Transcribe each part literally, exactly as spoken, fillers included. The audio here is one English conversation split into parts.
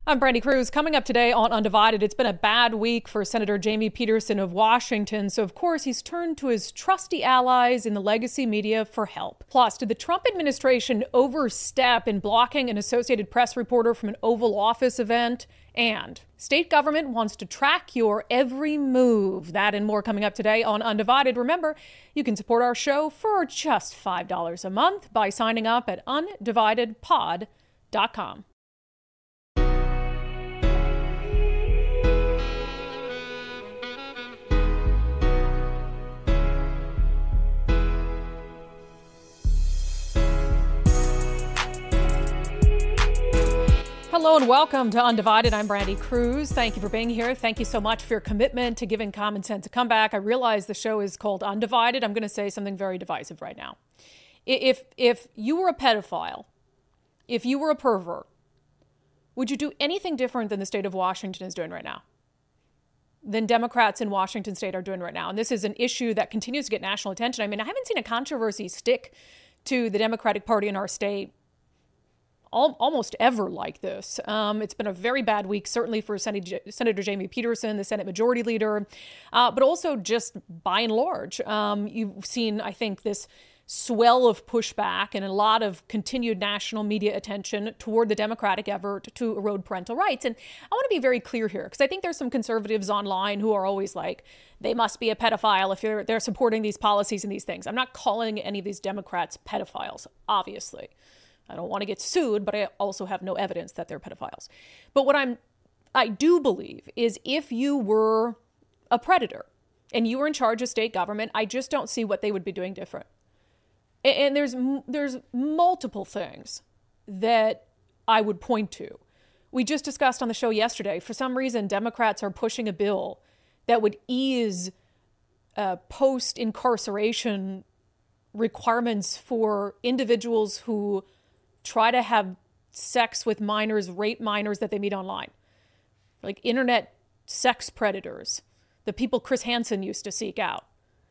I'm Brandy Cruz. Coming up today on Undivided, it's been a bad week for Senator Jamie Peterson of Washington. So, of course, he's turned to his trusty allies in the legacy media for help. Plus, did the Trump administration overstep in blocking an Associated Press reporter from an Oval Office event? And state government wants to track your every move. That and more coming up today on Undivided. Remember, you can support our show for just five dollars a month by signing up at undivided pod dot com. Hello and welcome to Undivided. I'm Brandy Cruz. Thank you for being here. Thank you so much for your commitment to giving common sense a comeback. I realize the show is called Undivided. I'm going to say something very divisive right now. If, if you were a pedophile, if you were a pervert, would you do anything different than the state of Washington is doing right now? Than Democrats in Washington state are doing right now? And this is an issue that continues to get national attention. I mean, I haven't seen a controversy stick to the Democratic Party in our state almost ever like this. Um, it's been a very bad week, certainly for Sen- Senator Jamie Peterson, the Senate Majority Leader, uh, but also just by and large. Um, you've seen, I think, this swell of pushback and a lot of continued national media attention toward the Democratic effort to erode parental rights. And I want to be very clear here, because I think there's some conservatives online who are always like, they must be a pedophile if they're, they're supporting these policies and these things. I'm not calling any of these Democrats pedophiles, obviously. I don't want to get sued, but I also have no evidence that they're pedophiles. But what I'm, I do believe is if you were a predator and you were in charge of state government, I just don't see what they would be doing different. And, and there's there's multiple things that I would point to. We just discussed on the show yesterday, for some reason, Democrats are pushing a bill that would ease uh, post-incarceration requirements for individuals who try to have sex with minors, rape minors that they meet online. Like internet sex predators, the people Chris Hansen used to seek out.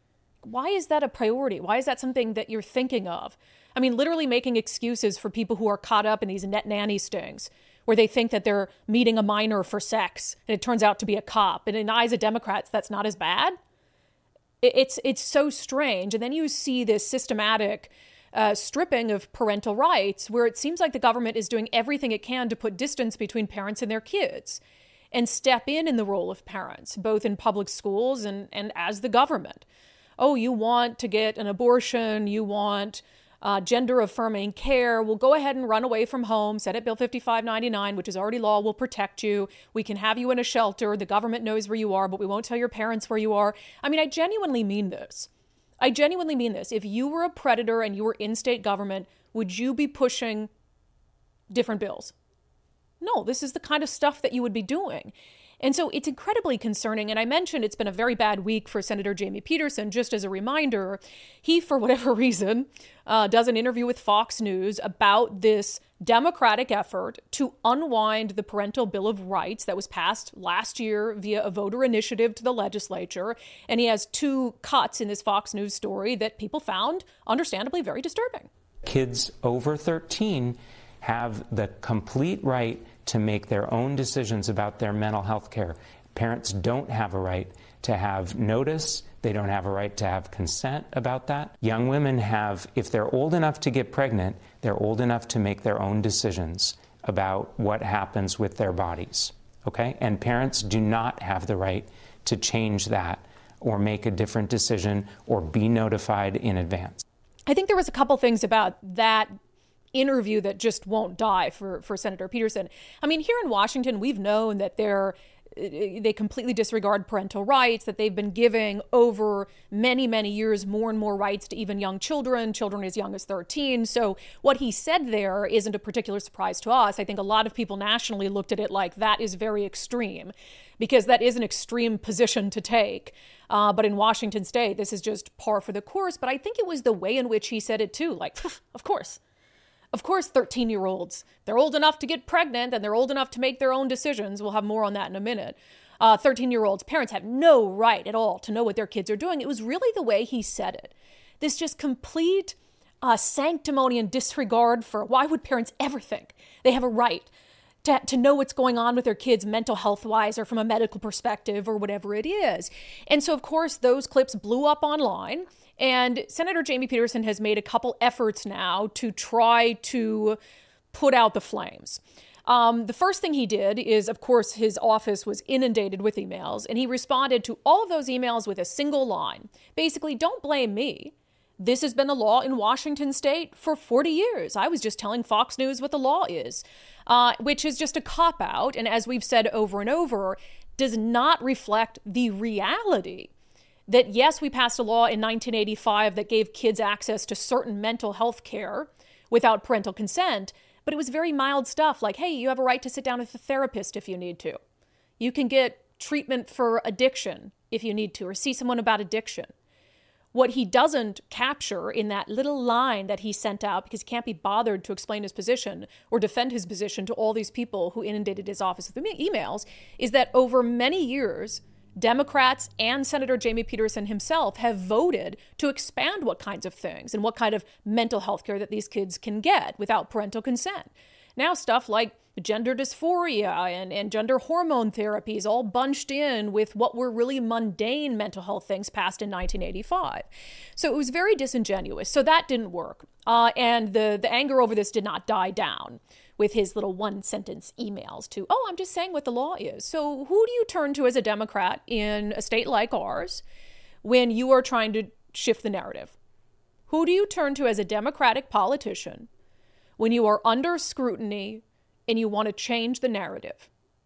Why is that a priority? Why is that something that you're thinking of? I mean, literally making excuses for people who are caught up in these net nanny stings, where they think that they're meeting a minor for sex, and it turns out to be a cop. And in the eyes of Democrats, that's not as bad. It's, it's so strange. And then you see this systematic Uh, stripping of parental rights, where it seems like the government is doing everything it can to put distance between parents and their kids and step in in the role of parents, both in public schools and, and as the government. Oh, you want to get an abortion, you want uh, gender-affirming care, well, go ahead and run away from home. Senate Bill fifty-five ninety-nine, which is already law, will protect you. We can have you in a shelter. The government knows where you are, but we won't tell your parents where you are. I mean, I genuinely mean this. I genuinely mean this. If you were a predator and you were in state government, would you be pushing different bills? No, this is the kind of stuff that you would be doing. And so it's incredibly concerning. And I mentioned it's been a very bad week for Senator Jamie Peterson. Just as a reminder, he, for whatever reason, uh, does an interview with Fox News about this Democratic effort to unwind the Parental Bill of Rights that was passed last year via a voter initiative to the legislature. And he has two cuts in this Fox News story that people found, understandably, very disturbing. Kids over thirteen have the complete right to make their own decisions about their mental health care. Parents don't have a right to have notice. They don't have a right to have consent about that. Young women have, if they're old enough to get pregnant, they're old enough to make their own decisions about what happens with their bodies, okay? And parents do not have the right to change that or make a different decision or be notified in advance. I think there was a couple things about that interview that just won't die for, for Senator Peterson. I mean, here in Washington, we've known that they're they completely disregard parental rights, that they've been giving over many, many years more and more rights to even young children, children as young as thirteen. So what he said there isn't a particular surprise to us. I think a lot of people nationally looked at it like that is very extreme, because that is an extreme position to take. Uh, but in Washington state, this is just par for the course. But I think it was the way in which he said it too. Like, of course. Of course, thirteen-year-olds, they're old enough to get pregnant and they're old enough to make their own decisions. We'll have more on that in a minute. Uh, thirteen-year-olds, parents have no right at all to know what their kids are doing. It was really the way he said it. This just complete uh, sanctimony and disregard for why would parents ever think they have a right to, to know what's going on with their kids mental health wise or from a medical perspective or whatever it is. And so, of course, those clips blew up online. And Senator Jamie Peterson has made a couple efforts now to try to put out the flames. Um, the first thing he did is, of course, his office was inundated with emails, and he responded to all of those emails with a single line. Basically, don't blame me. This has been the law in Washington state for forty years. I was just telling Fox News what the law is, uh, which is just a cop-out, and as we've said over and over, does not reflect the reality that, yes, we passed a law in nineteen eighty-five that gave kids access to certain mental health care without parental consent, but it was very mild stuff like, hey, you have a right to sit down with a therapist if you need to. You can get treatment for addiction if you need to, or see someone about addiction. What he doesn't capture in that little line that he sent out, because he can't be bothered to explain his position or defend his position to all these people who inundated his office with emails, is that over many years, Democrats and Senator Jamie Peterson himself have voted to expand what kinds of things and what kind of mental health care that these kids can get without parental consent. Now stuff like gender dysphoria and, and gender hormone therapies all bunched in with what were really mundane mental health things passed in nineteen eighty-five. So it was very disingenuous. So that didn't work. Uh, and the, the anger over this did not die down with his little one-sentence emails to, oh, I'm just saying what the law is. So who do you turn to as a Democrat in a state like ours when you are trying to shift the narrative? Who do you turn to as a Democratic politician when you are under scrutiny and you want to change the narrative?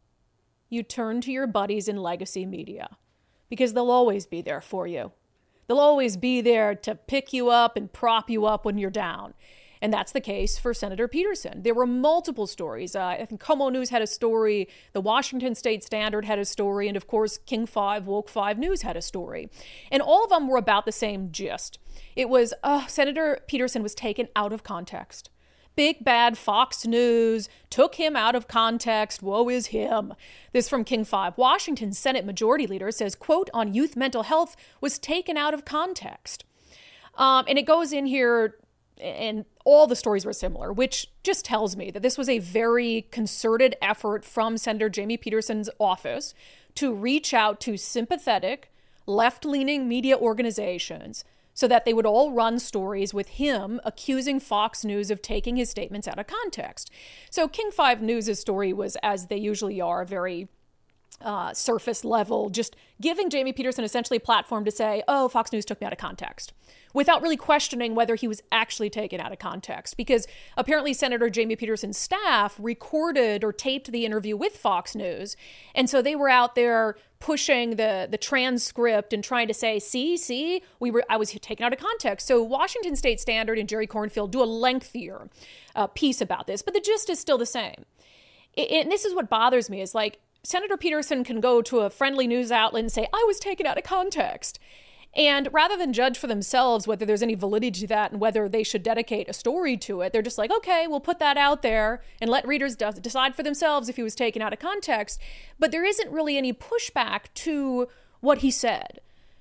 You turn to your buddies in legacy media, because they'll always be there for you. They'll always be there to pick you up and prop you up when you're down. And that's the case for Senator Peterson. There were multiple stories. Uh, I think Como News had a story, the Washington State Standard had a story, and of course, King five, Woke five News had a story. And all of them were about the same gist. It was, uh, Senator Peterson was taken out of context. Big bad Fox News took him out of context. Woe is him. This from King five. Washington Senate Majority Leader says, quote, on youth mental health was taken out of context. Um, and it goes in here, and all the stories were similar, which just tells me that this was a very concerted effort from Senator Jamie Peterson's office to reach out to sympathetic, left-leaning media organizations so that they would all run stories with him accusing Fox News of taking his statements out of context. So King five News' story was, as they usually are, very uh, surface level, just giving Jamie Peterson essentially a platform to say, oh, Fox News took me out of context, without really questioning whether he was actually taken out of context. Because apparently Senator Jamie Peterson's staff recorded or taped the interview with Fox News. And so they were out there pushing the, the transcript and trying to say, see, see, we were I was taken out of context. So Washington State Standard and Jerry Cornfield do a lengthier uh, piece about this, but the gist is still the same. It, and this is what bothers me, is like, Senator Peterson can go to a friendly news outlet and say, I was taken out of context. And rather than judge for themselves whether there's any validity to that and whether they should dedicate a story to it, they're just like, okay, we'll put that out there and let readers de- decide for themselves if he was taken out of context. But there isn't really any pushback to what he said,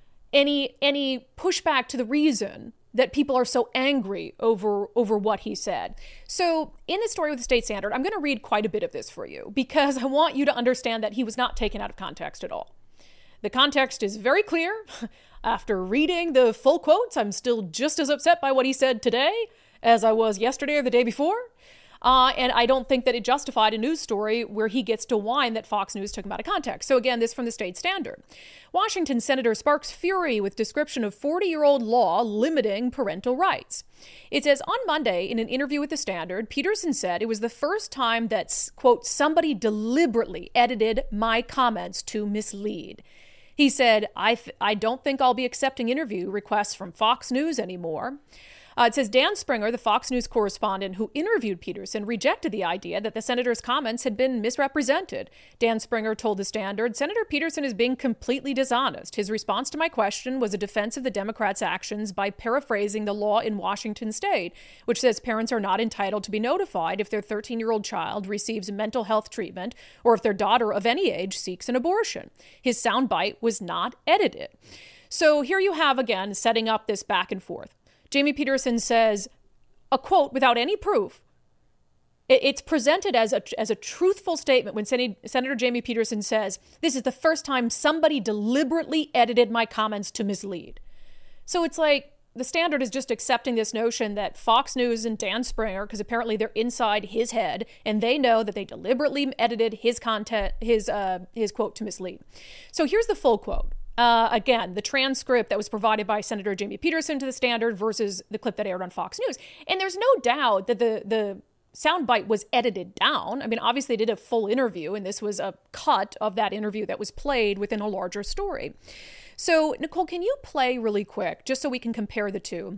any any pushback to the reason that people are so angry over, over what he said. So in the story with the State Standard, I'm going to read quite a bit of this for you because I want you to understand that he was not taken out of context at all. The context is very clear. After reading the full quotes, I'm still just as upset by what he said today as I was yesterday or the day before. Uh, and I don't think that it justified a news story where he gets to whine that Fox News took him out of context. So again, this from the State Standard. Washington Senator sparks fury with description of forty-year-old law limiting parental rights. It says, on Monday, in an interview with the Standard, Peterson said it was the first time that, quote, somebody deliberately edited my comments to mislead. He said, I, th- I don't think I'll be accepting interview requests from Fox News anymore. Uh, it says Dan Springer, the Fox News correspondent who interviewed Peterson, rejected the idea that the senator's comments had been misrepresented. Dan Springer told the Standard, Senator Peterson is being completely dishonest. His response to my question was a defense of the Democrats' actions by paraphrasing the law in Washington state, which says parents are not entitled to be notified if their thirteen-year-old child receives mental health treatment or if their daughter of any age seeks an abortion. His soundbite was not edited. So here you have, again, setting up this back and forth. Jamie Peterson says, a quote without any proof, It's presented as a, as a truthful statement when Sen- Senator Jamie Peterson says, this is the first time somebody deliberately edited my comments to mislead. So it's like the Standard is just accepting this notion that Fox News and Dan Springer, because apparently they're inside his head, and they know that they deliberately edited his content, his uh, his quote to mislead. So here's the full quote. Uh, again, the transcript that was provided by Senator Jamie Peterson to the Standard versus the clip that aired on Fox News. And there's no doubt that the the soundbite was edited down. I mean, obviously they did a full interview, and this was a cut of that interview that was played within a larger story. So, Nicole, can you play really quick, just so we can compare the two?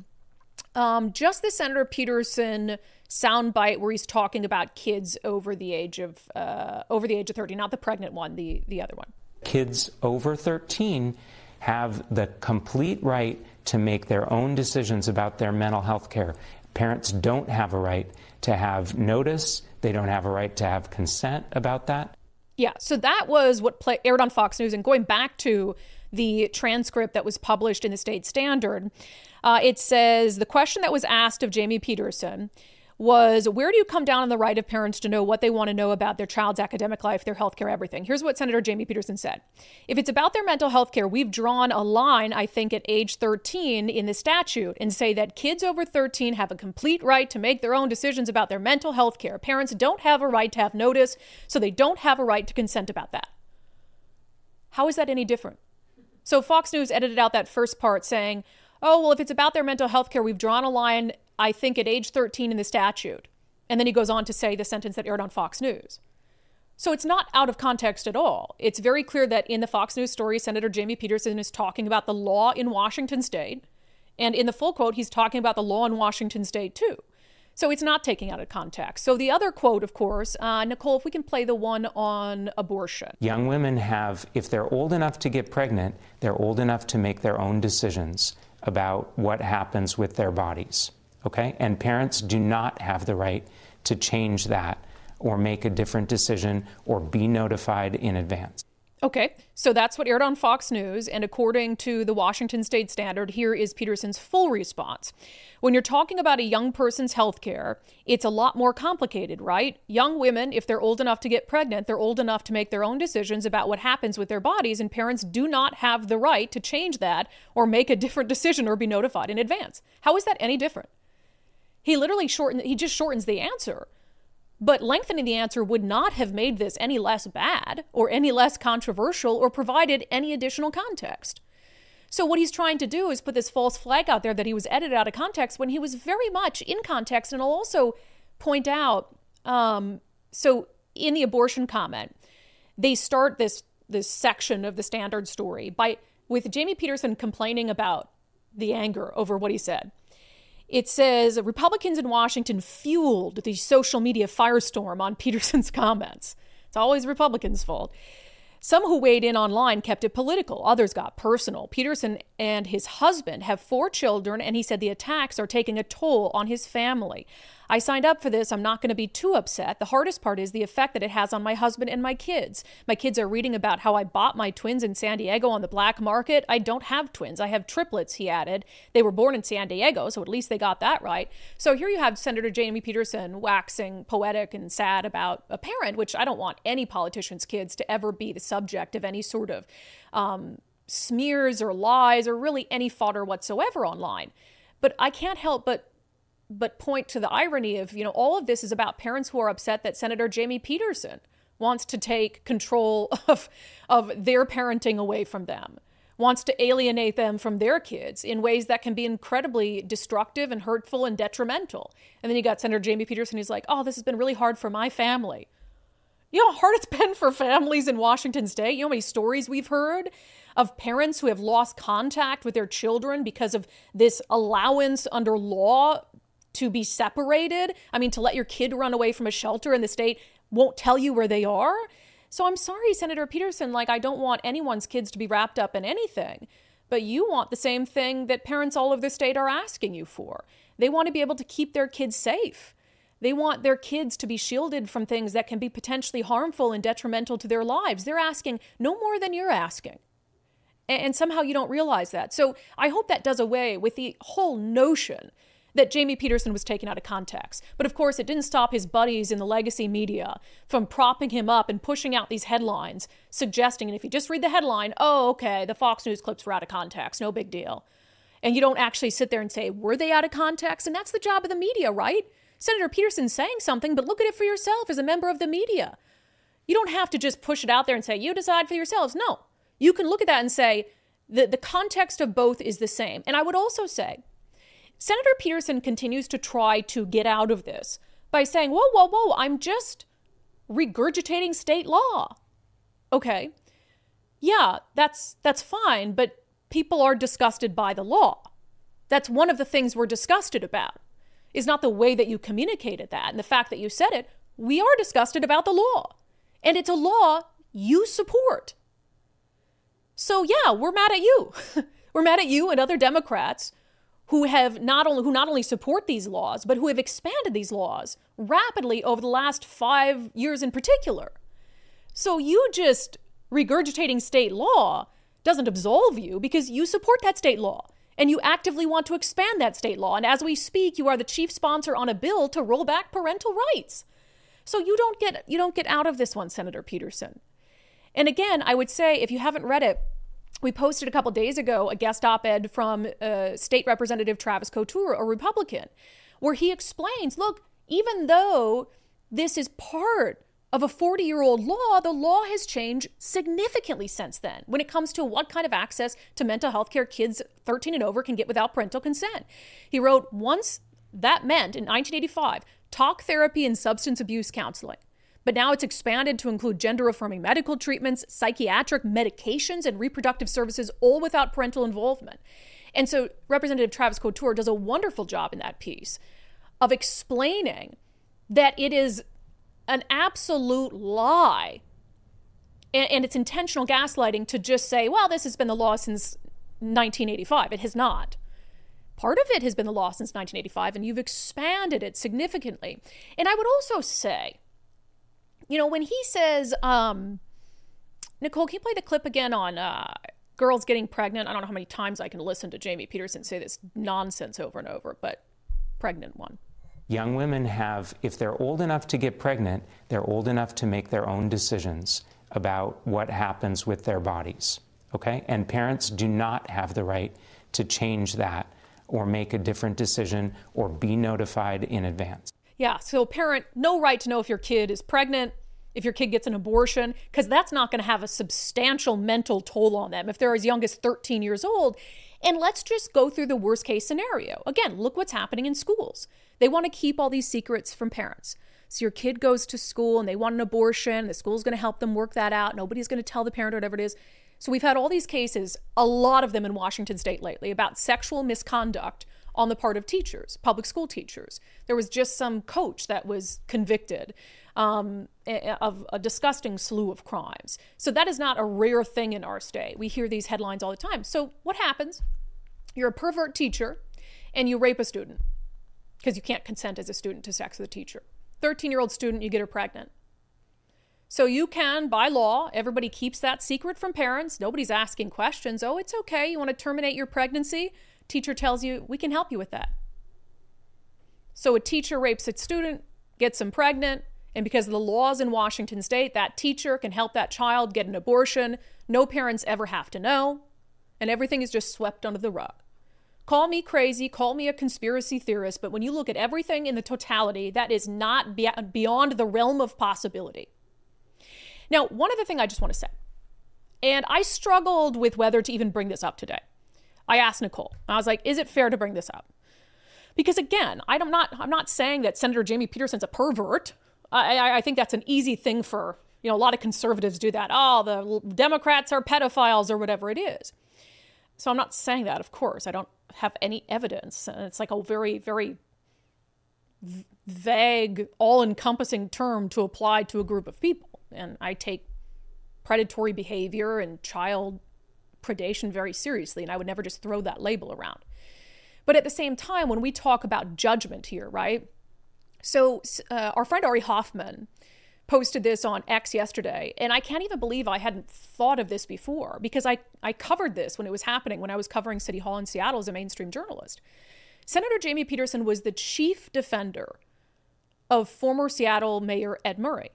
Um, just the Senator Peterson soundbite where he's talking about kids over the age of uh, over the age of thirteen, not the pregnant one, the the other one. Kids over thirteen have the complete right to make their own decisions about their mental health care. Parents don't have a right to have notice. They don't have a right to have consent about that. Yeah, so that was what play, aired on Fox News. And going back to the transcript that was published in the State Standard, uh, it says the question that was asked of Jamie Peterson was, where do you come down on the right of parents to know what they want to know about their child's academic life, their health care, everything? Here's what Senator Jamie Peterson said. If it's about their mental health care, we've drawn a line, I think, at age thirteen in the statute and say that kids over thirteen have a complete right to make their own decisions about their mental health care. Parents don't have a right to have notice, so they don't have a right to consent about that. How is that any different? So Fox News edited out that first part saying, oh, well, if it's about their mental health care, we've drawn a line, I think, at age thirteen in the statute. And then he goes on to say the sentence that aired on Fox News. So it's not out of context at all. It's very clear that in the Fox News story, Senator Jamie Peterson is talking about the law in Washington state. And in the full quote, he's talking about the law in Washington state, too. So it's not taking out of context. So the other quote, of course, uh, Nicole, if we can play the one on abortion. Young women have, if they're old enough to get pregnant, they're old enough to make their own decisions about what happens with their bodies. Okay? And parents do not have the right to change that or make a different decision or be notified in advance. Okay, so that's what aired on Fox News. And according to the Washington State Standard, here is Peterson's full response. When you're talking about a young person's health care, it's a lot more complicated, right? Young women, if they're old enough to get pregnant, they're old enough to make their own decisions about what happens with their bodies, and parents do not have the right to change that or make a different decision or be notified in advance. How is that any different? He literally shortened, he just shortens the answer. But lengthening the answer would not have made this any less bad or any less controversial or provided any additional context. So what he's trying to do is put this false flag out there that he was edited out of context when he was very much in context. And I'll also point out, um, so in the abortion comment, they start this this section of the Standard story by with Jamie Peterson complaining about the anger over what he said. It says Republicans in Washington fueled the social media firestorm on Peterson's comments. It's always Republicans' fault. Some who weighed in online kept it political. Others got personal. Peterson and his husband have four children, and he said the attacks are taking a toll on his family. I signed up for this. I'm not going to be too upset. The hardest part is the effect that it has on my husband and my kids. My kids are reading about how I bought my twins in San Diego on the black market. I don't have twins. I have triplets, he added. They were born in San Diego, so at least they got that right. So here you have Senator Jamie Peterson waxing poetic and sad about a parent, which I don't want any politician's kids to ever be the subject of any sort of um, smears or lies or really any fodder whatsoever online. But I can't help but but point to the irony of, you know, all of this is about parents who are upset that Senator Jamie Peterson wants to take control of, of their parenting away from them, wants to alienate them from their kids in ways that can be incredibly destructive and hurtful and detrimental. And then you got Senator Jamie Peterson who's like, oh, this has been really hard for my family. You know how hard it's been for families in Washington state? You know how many stories we've heard of parents who have lost contact with their children because of this allowance under law to be separated? I mean, to let your kid run away from a shelter and the state won't tell you where they are? So I'm sorry, Senator Peterson, like I don't want anyone's kids to be wrapped up in anything, but you want the same thing that parents all over the state are asking you for. They want to be able to keep their kids safe. They want their kids to be shielded from things that can be potentially harmful and detrimental to their lives. They're asking no more than you're asking. And somehow you don't realize that. So I hope that does away with the whole notion that Jamie Peterson was taken out of context. But of course, it didn't stop his buddies in the legacy media from propping him up and pushing out these headlines, suggesting, and if you just read the headline, oh, okay, the Fox News clips were out of context, no big deal. And you don't actually sit there and say, were they out of context? And that's the job of the media, right? Senator Peterson's saying something, but look at it for yourself as a member of the media. You don't have to just push it out there and say, you decide for yourselves. No, you can look at that and say, the, the context of both is the same. And I would also say, Senator Peterson continues to try to get out of this by saying, whoa, whoa, whoa, I'm just regurgitating state law. Okay, yeah, that's that's fine, but people are disgusted by the law. That's one of the things we're disgusted about, is not the way that you communicated that and the fact that you said it. We are disgusted about the law, and it's a law you support. So yeah, we're mad at you. We're mad at you and other Democrats who have not only who not only support these laws, but who have expanded these laws rapidly over the last five years in particular. So you just regurgitating state law doesn't absolve you, because you support that state law and you actively want to expand that state law. And as we speak, you are the chief sponsor on a bill to roll back parental rights. So you don't get you don't get out of this one, Senator Peterson. And again, I would say, if you haven't read it, we posted a couple days ago a guest op-ed from uh, State Representative Travis Couture, a Republican, where he explains, look, even though this is part of a forty-year-old law, the law has changed significantly since then when it comes to what kind of access to mental health care kids thirteen and over can get without parental consent. He wrote, once that meant, in nineteen eighty-five, talk therapy and substance abuse counseling. But now it's expanded to include gender-affirming medical treatments, psychiatric medications, and reproductive services, all without parental involvement. And so Representative Travis Couture does a wonderful job in that piece of explaining that it is an absolute lie, and, and it's intentional gaslighting to just say, well, this has been the law since nineteen eighty-five. It has not. Part of it has been the law since nineteen eighty-five, and you've expanded it significantly. And I would also say, you know, when he says, um, Nicole, can you play the clip again on uh, girls getting pregnant? I don't know how many times I can listen to Jamie Peterson say this nonsense over and over, but pregnant one. Young women have, if they're old enough to get pregnant, they're old enough to make their own decisions about what happens with their bodies, okay? And parents do not have the right to change that or make a different decision or be notified in advance. Yeah, so parent, no right to know if your kid is pregnant, if your kid gets an abortion, because that's not going to have a substantial mental toll on them if they're as young as thirteen years old. And let's just go through the worst case scenario. Again, look what's happening in schools. They want to keep all these secrets from parents. So your kid goes to school and they want an abortion. The school's going to help them work that out. Nobody's going to tell the parent or whatever it is. So we've had all these cases, a lot of them in Washington state lately, about sexual misconduct on the part of teachers, public school teachers. There was just some coach that was convicted um, of a disgusting slew of crimes. So that is not a rare thing in our state. We hear these headlines all the time. So what happens? You're a pervert teacher and you rape a student because you can't consent as a student to sex with a teacher. thirteen-year-old student, you get her pregnant. So you can, by law, everybody keeps that secret from parents. Nobody's asking questions. Oh, it's okay. You want to terminate your pregnancy? Teacher tells you, we can help you with that. So a teacher rapes a student, gets them pregnant, and because of the laws in Washington state, that teacher can help that child get an abortion. No parents ever have to know, and everything is just swept under the rug. Call me crazy, call me a conspiracy theorist, but when you look at everything in the totality, that is not be- beyond the realm of possibility. Now, one other thing I just want to say, and I struggled with whether to even bring this up today. I asked Nicole, I was like, is it fair to bring this up? Because again, I'm not, I'm not saying that Senator Jamie Peterson's a pervert. I, I, I think that's an easy thing for, you know, a lot of conservatives do that. Oh, the Democrats are pedophiles or whatever it is. So I'm not saying that, of course. I don't have any evidence. And it's like a very, very v- vague, all-encompassing term to apply to a group of people. And I take predatory behavior and child predation very seriously, and I would never just throw that label around. But at the same time, when we talk about judgment here, right? So uh, our friend Ari Hoffman posted this on X yesterday, and I can't even believe I hadn't thought of this before, because I, I covered this when it was happening, when I was covering City Hall in Seattle as a mainstream journalist. Senator Jamie Peterson was the chief defender of former Seattle Mayor Ed Murray,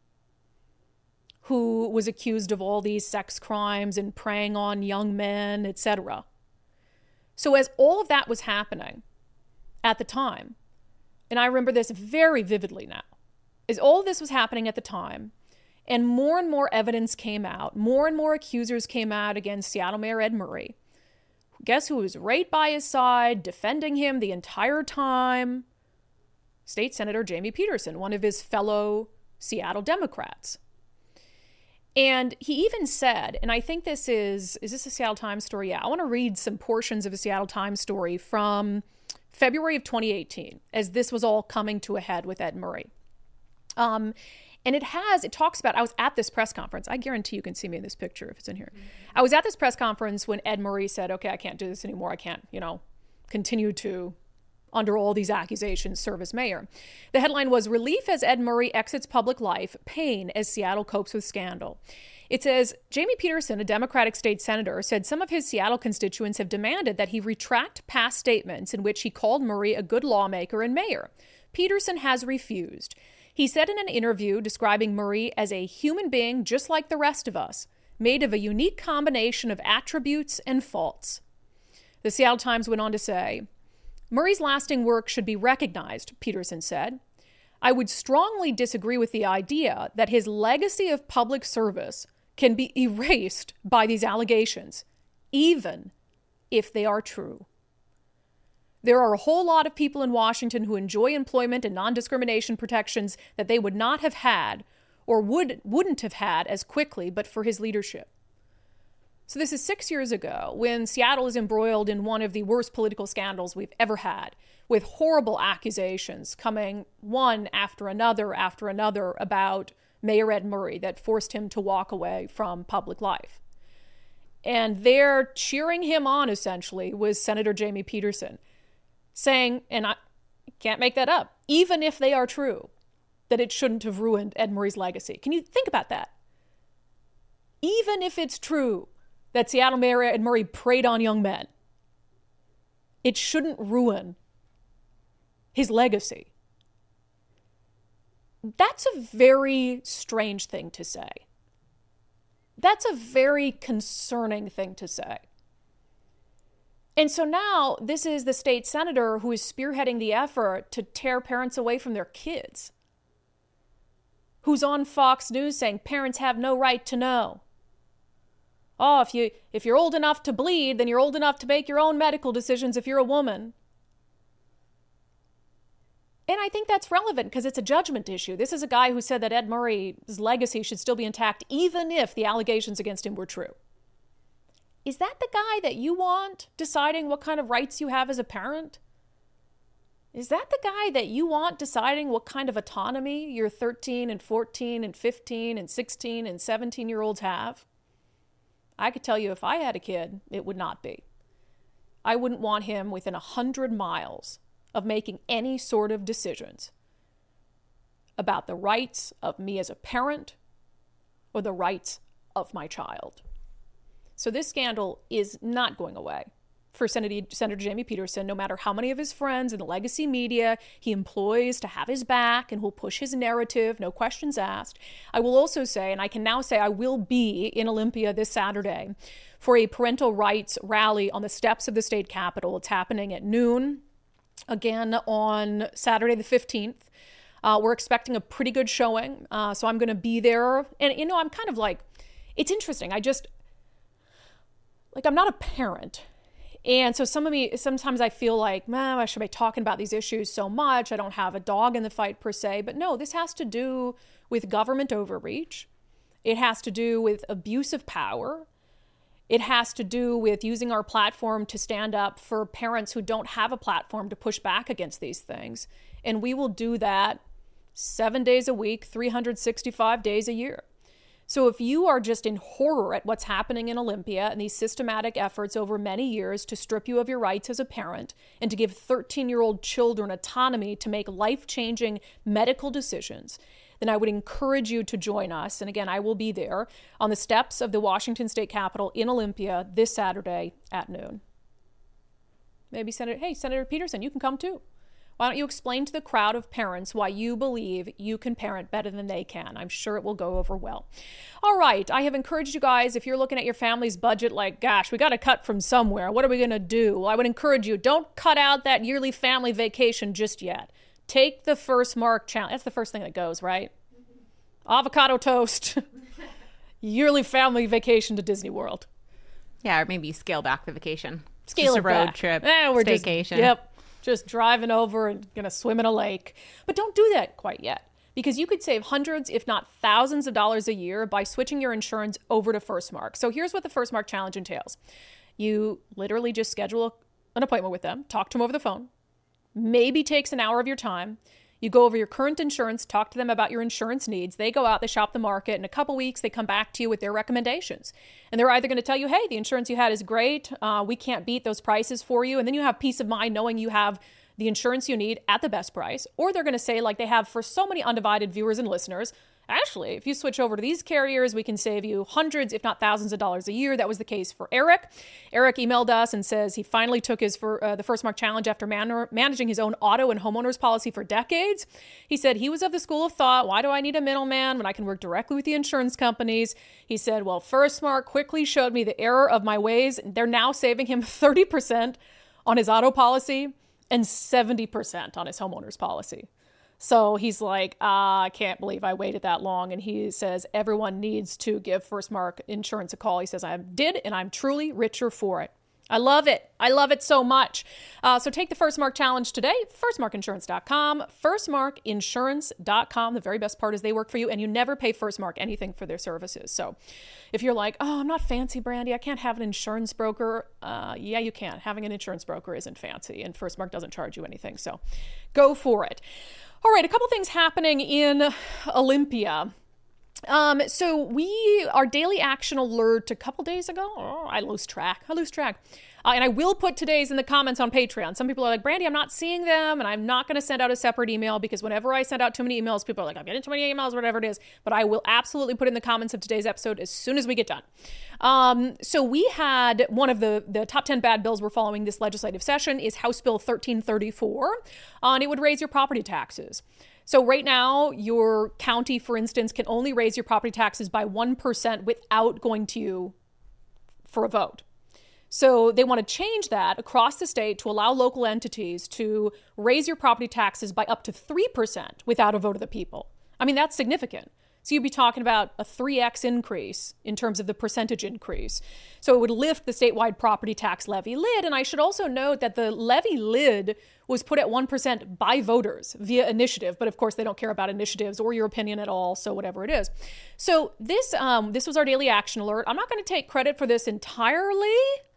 who was accused of all these sex crimes and preying on young men, et cetera. So as all of that was happening at the time, and I remember this very vividly now, as all of this was happening at the time, and more and more evidence came out, more and more accusers came out against Seattle Mayor Ed Murray. Guess who was right by his side, defending him the entire time? State Senator Jamie Peterson, one of his fellow Seattle Democrats. And he even said, and I think this is, is this a Seattle Times story? Yeah, I want to read some portions of a Seattle Times story from February of twenty eighteen, as this was all coming to a head with Ed Murray. Um, and it has, it talks about, I was at this press conference. I guarantee you can see me in this picture if it's in here. Mm-hmm. I was at this press conference when Ed Murray said, okay, I can't do this anymore. I can't, you know, continue to, under all these accusations, serve as mayor. The headline was, Relief as Ed Murray exits public life, Pain as Seattle copes with scandal. It says, Jamie Peterson, a Democratic state senator, said some of his Seattle constituents have demanded that he retract past statements in which he called Murray a good lawmaker and mayor. Peterson has refused. He said in an interview describing Murray as a human being just like the rest of us, made of a unique combination of attributes and faults. The Seattle Times went on to say, Murray's lasting work should be recognized, Peterson said. I would strongly disagree with the idea that his legacy of public service can be erased by these allegations, even if they are true. There are a whole lot of people in Washington who enjoy employment and non-discrimination protections that they would not have had or would, wouldn't have had as quickly but for his leadership. So this is six years ago when Seattle is embroiled in one of the worst political scandals we've ever had, with horrible accusations coming one after another after another about Mayor Ed Murray that forced him to walk away from public life. And there cheering him on, essentially, was Senator Jamie Peterson, saying, and I can't make that up, even if they are true, that it shouldn't have ruined Ed Murray's legacy. Can you think about that? Even if it's true that Seattle Mayor Ed Murray preyed on young men, it shouldn't ruin his legacy. That's a very strange thing to say. That's a very concerning thing to say. And so now this is the state senator who is spearheading the effort to tear parents away from their kids, who's on Fox News saying parents have no right to know. Oh, if you if you're old enough to bleed, then you're old enough to make your own medical decisions if you're a woman. And I think that's relevant because it's a judgment issue. This is a guy who said that Ed Murray's legacy should still be intact even if the allegations against him were true. Is that the guy that you want deciding what kind of rights you have as a parent? Is that the guy that you want deciding what kind of autonomy your thirteen and fourteen and fifteen and sixteen and seventeen year olds have? I could tell you if I had a kid, it would not be. I wouldn't want him within a hundred miles of making any sort of decisions about the rights of me as a parent or the rights of my child. So this scandal is not going away for Senator, Senator Jamie Peterson, no matter how many of his friends in the legacy media he employs to have his back and who'll push his narrative, no questions asked. I will also say, and I can now say I will be in Olympia this Saturday for a parental rights rally on the steps of the state capitol. It's happening at noon, again on Saturday the fifteenth. Uh, we're expecting a pretty good showing, uh, so I'm going to be there. And, you know, I'm kind of like, it's interesting. I just... Like, I'm not a parent. And so some of me, sometimes I feel like, man, I should be talking about these issues so much. I don't have a dog in the fight per se. But no, this has to do with government overreach. It has to do with abuse of power. It has to do with using our platform to stand up for parents who don't have a platform to push back against these things. And we will do that seven days a week, three hundred sixty-five days a year. So if you are just in horror at what's happening in Olympia and these systematic efforts over many years to strip you of your rights as a parent and to give thirteen-year-old children autonomy to make life-changing medical decisions, then I would encourage you to join us. And again, I will be there on the steps of the Washington State Capitol in Olympia this Saturday at noon. Maybe Senator, hey, Senator Peterson, you can come too. Why don't you explain to the crowd of parents why you believe you can parent better than they can? I'm sure it will go over well. All right. I have encouraged you guys, if you're looking at your family's budget, like, gosh, we got to cut from somewhere. What are we going to do? Well, I would encourage you, don't cut out that yearly family vacation just yet. Take the First Mark challenge. That's the first thing that goes, right? Mm-hmm. Avocado toast, yearly family vacation to Disney World. Yeah, or maybe scale back the vacation. Scale just it a road back. trip, eh, we're staycation. Just, yep. Just driving over and going to swim in a lake. But don't do that quite yet, because you could save hundreds, if not thousands of dollars a year by switching your insurance over to First Mark. So here's what the First Mark Challenge entails. You literally just schedule an appointment with them, talk to them over the phone, maybe takes an hour of your time. You go over your current insurance, talk to them about your insurance needs. They go out, they shop the market. In a couple weeks, they come back to you with their recommendations. And they're either going to tell you, hey, the insurance you had is great. Uh, we can't beat those prices for you. And then you have peace of mind knowing you have the insurance you need at the best price. Or they're going to say, like they have for so many Undivided viewers and listeners, actually, if you switch over to these carriers, we can save you hundreds, if not thousands of dollars a year. That was the case for Eric. Eric emailed us and says he finally took his for, uh, the First Mark Challenge after man- managing his own auto and homeowners policy for decades. He said he was of the school of thought, why do I need a middleman when I can work directly with the insurance companies? He said, well, First Mark quickly showed me the error of my ways. They're now saving him thirty percent on his auto policy and seventy percent on his homeowners policy. So he's like, ah, I can't believe I waited that long. And he says everyone needs to give First Mark Insurance a call. He says, I did, and I'm truly richer for it. I love it. I love it so much. Uh, so take the First Mark Challenge today, first mark insurance dot com, first mark insurance dot com. The very best part is they work for you, and you never pay First Mark anything for their services. So if you're like, oh, I'm not fancy, Brandy, I can't have an insurance broker. Uh, yeah, you can. Having an insurance broker isn't fancy, and First Mark doesn't charge you anything. So go for it. All right, a couple things happening in Olympia. Um, so we, our daily action alert a couple days ago, oh, I lose track, I lose track. Uh, and I will put today's in the comments on Patreon. Some people are like, Brandy, I'm not seeing them, and I'm not going to send out a separate email because whenever I send out too many emails, people are like, I'm getting too many emails, whatever it is. But I will absolutely put in the comments of today's episode as soon as we get done. Um, so we had one of the, the top ten bad bills we're following this legislative session is House Bill thirteen thirty-four, uh, and it would raise your property taxes. So right now, your county, for instance, can only raise your property taxes by one percent without going to you for a vote. So they want to change that across the state to allow local entities to raise your property taxes by up to three percent without a vote of the people. I mean, that's significant. So you'd be talking about a three x increase in terms of the percentage increase. So it would lift the statewide property tax levy lid. And I should also note that the levy lid was put at one percent by voters via initiative. But of course, they don't care about initiatives or your opinion at all. So whatever it is. So this, um, this was our daily action alert. I'm not going to take credit for this entirely,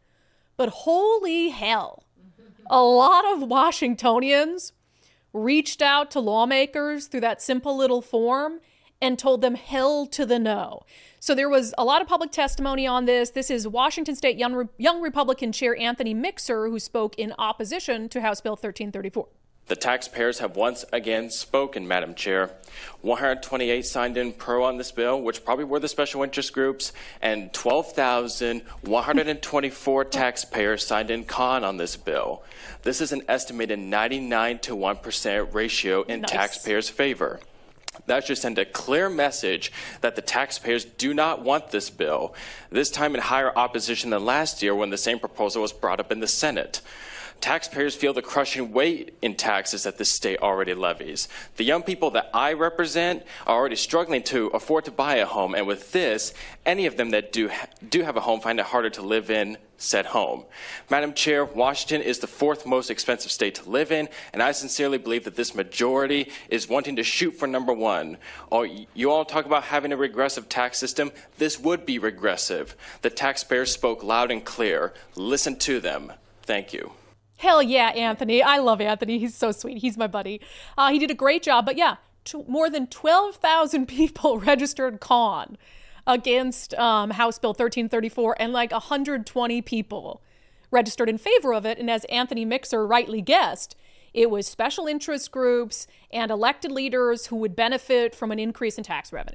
but holy hell, a lot of Washingtonians reached out to lawmakers through that simple little form and told them hell to the no. So there was a lot of public testimony on this. This is Washington State Young, Re- Young Republican Chair Anthony Mixer, who spoke in opposition to House Bill thirteen thirty-four. The taxpayers have once again spoken, Madam Chair. one hundred twenty-eight signed in pro on this bill, which probably were the special interest groups, and twelve thousand one hundred twenty-four taxpayers signed in con on this bill. This is an estimated ninety-nine to one percent ratio in nice. Taxpayers' favor. That should send a clear message that the taxpayers do not want this bill, this time in higher opposition than last year when the same proposal was brought up in the Senate. Taxpayers feel the crushing weight in taxes that the state already levies. The young people that I represent are already struggling to afford to buy a home, and with this, any of them that do do have a home find it harder to live in said home. Madam Chair, Washington is the fourth most expensive state to live in, and I sincerely believe that this majority is wanting to shoot for number one. Or you all talk about having a regressive tax system. This would be regressive. The taxpayers spoke loud and clear. Listen to them. Thank you. Hell yeah, Anthony. I love Anthony. He's so sweet. He's my buddy. Uh, he did a great job. But yeah, t- more than twelve thousand people registered con against um, House Bill thirteen thirty-four, and like one hundred twenty people registered in favor of it. And as Anthony Mixer rightly guessed, it was special interest groups and elected leaders who would benefit from an increase in tax revenue.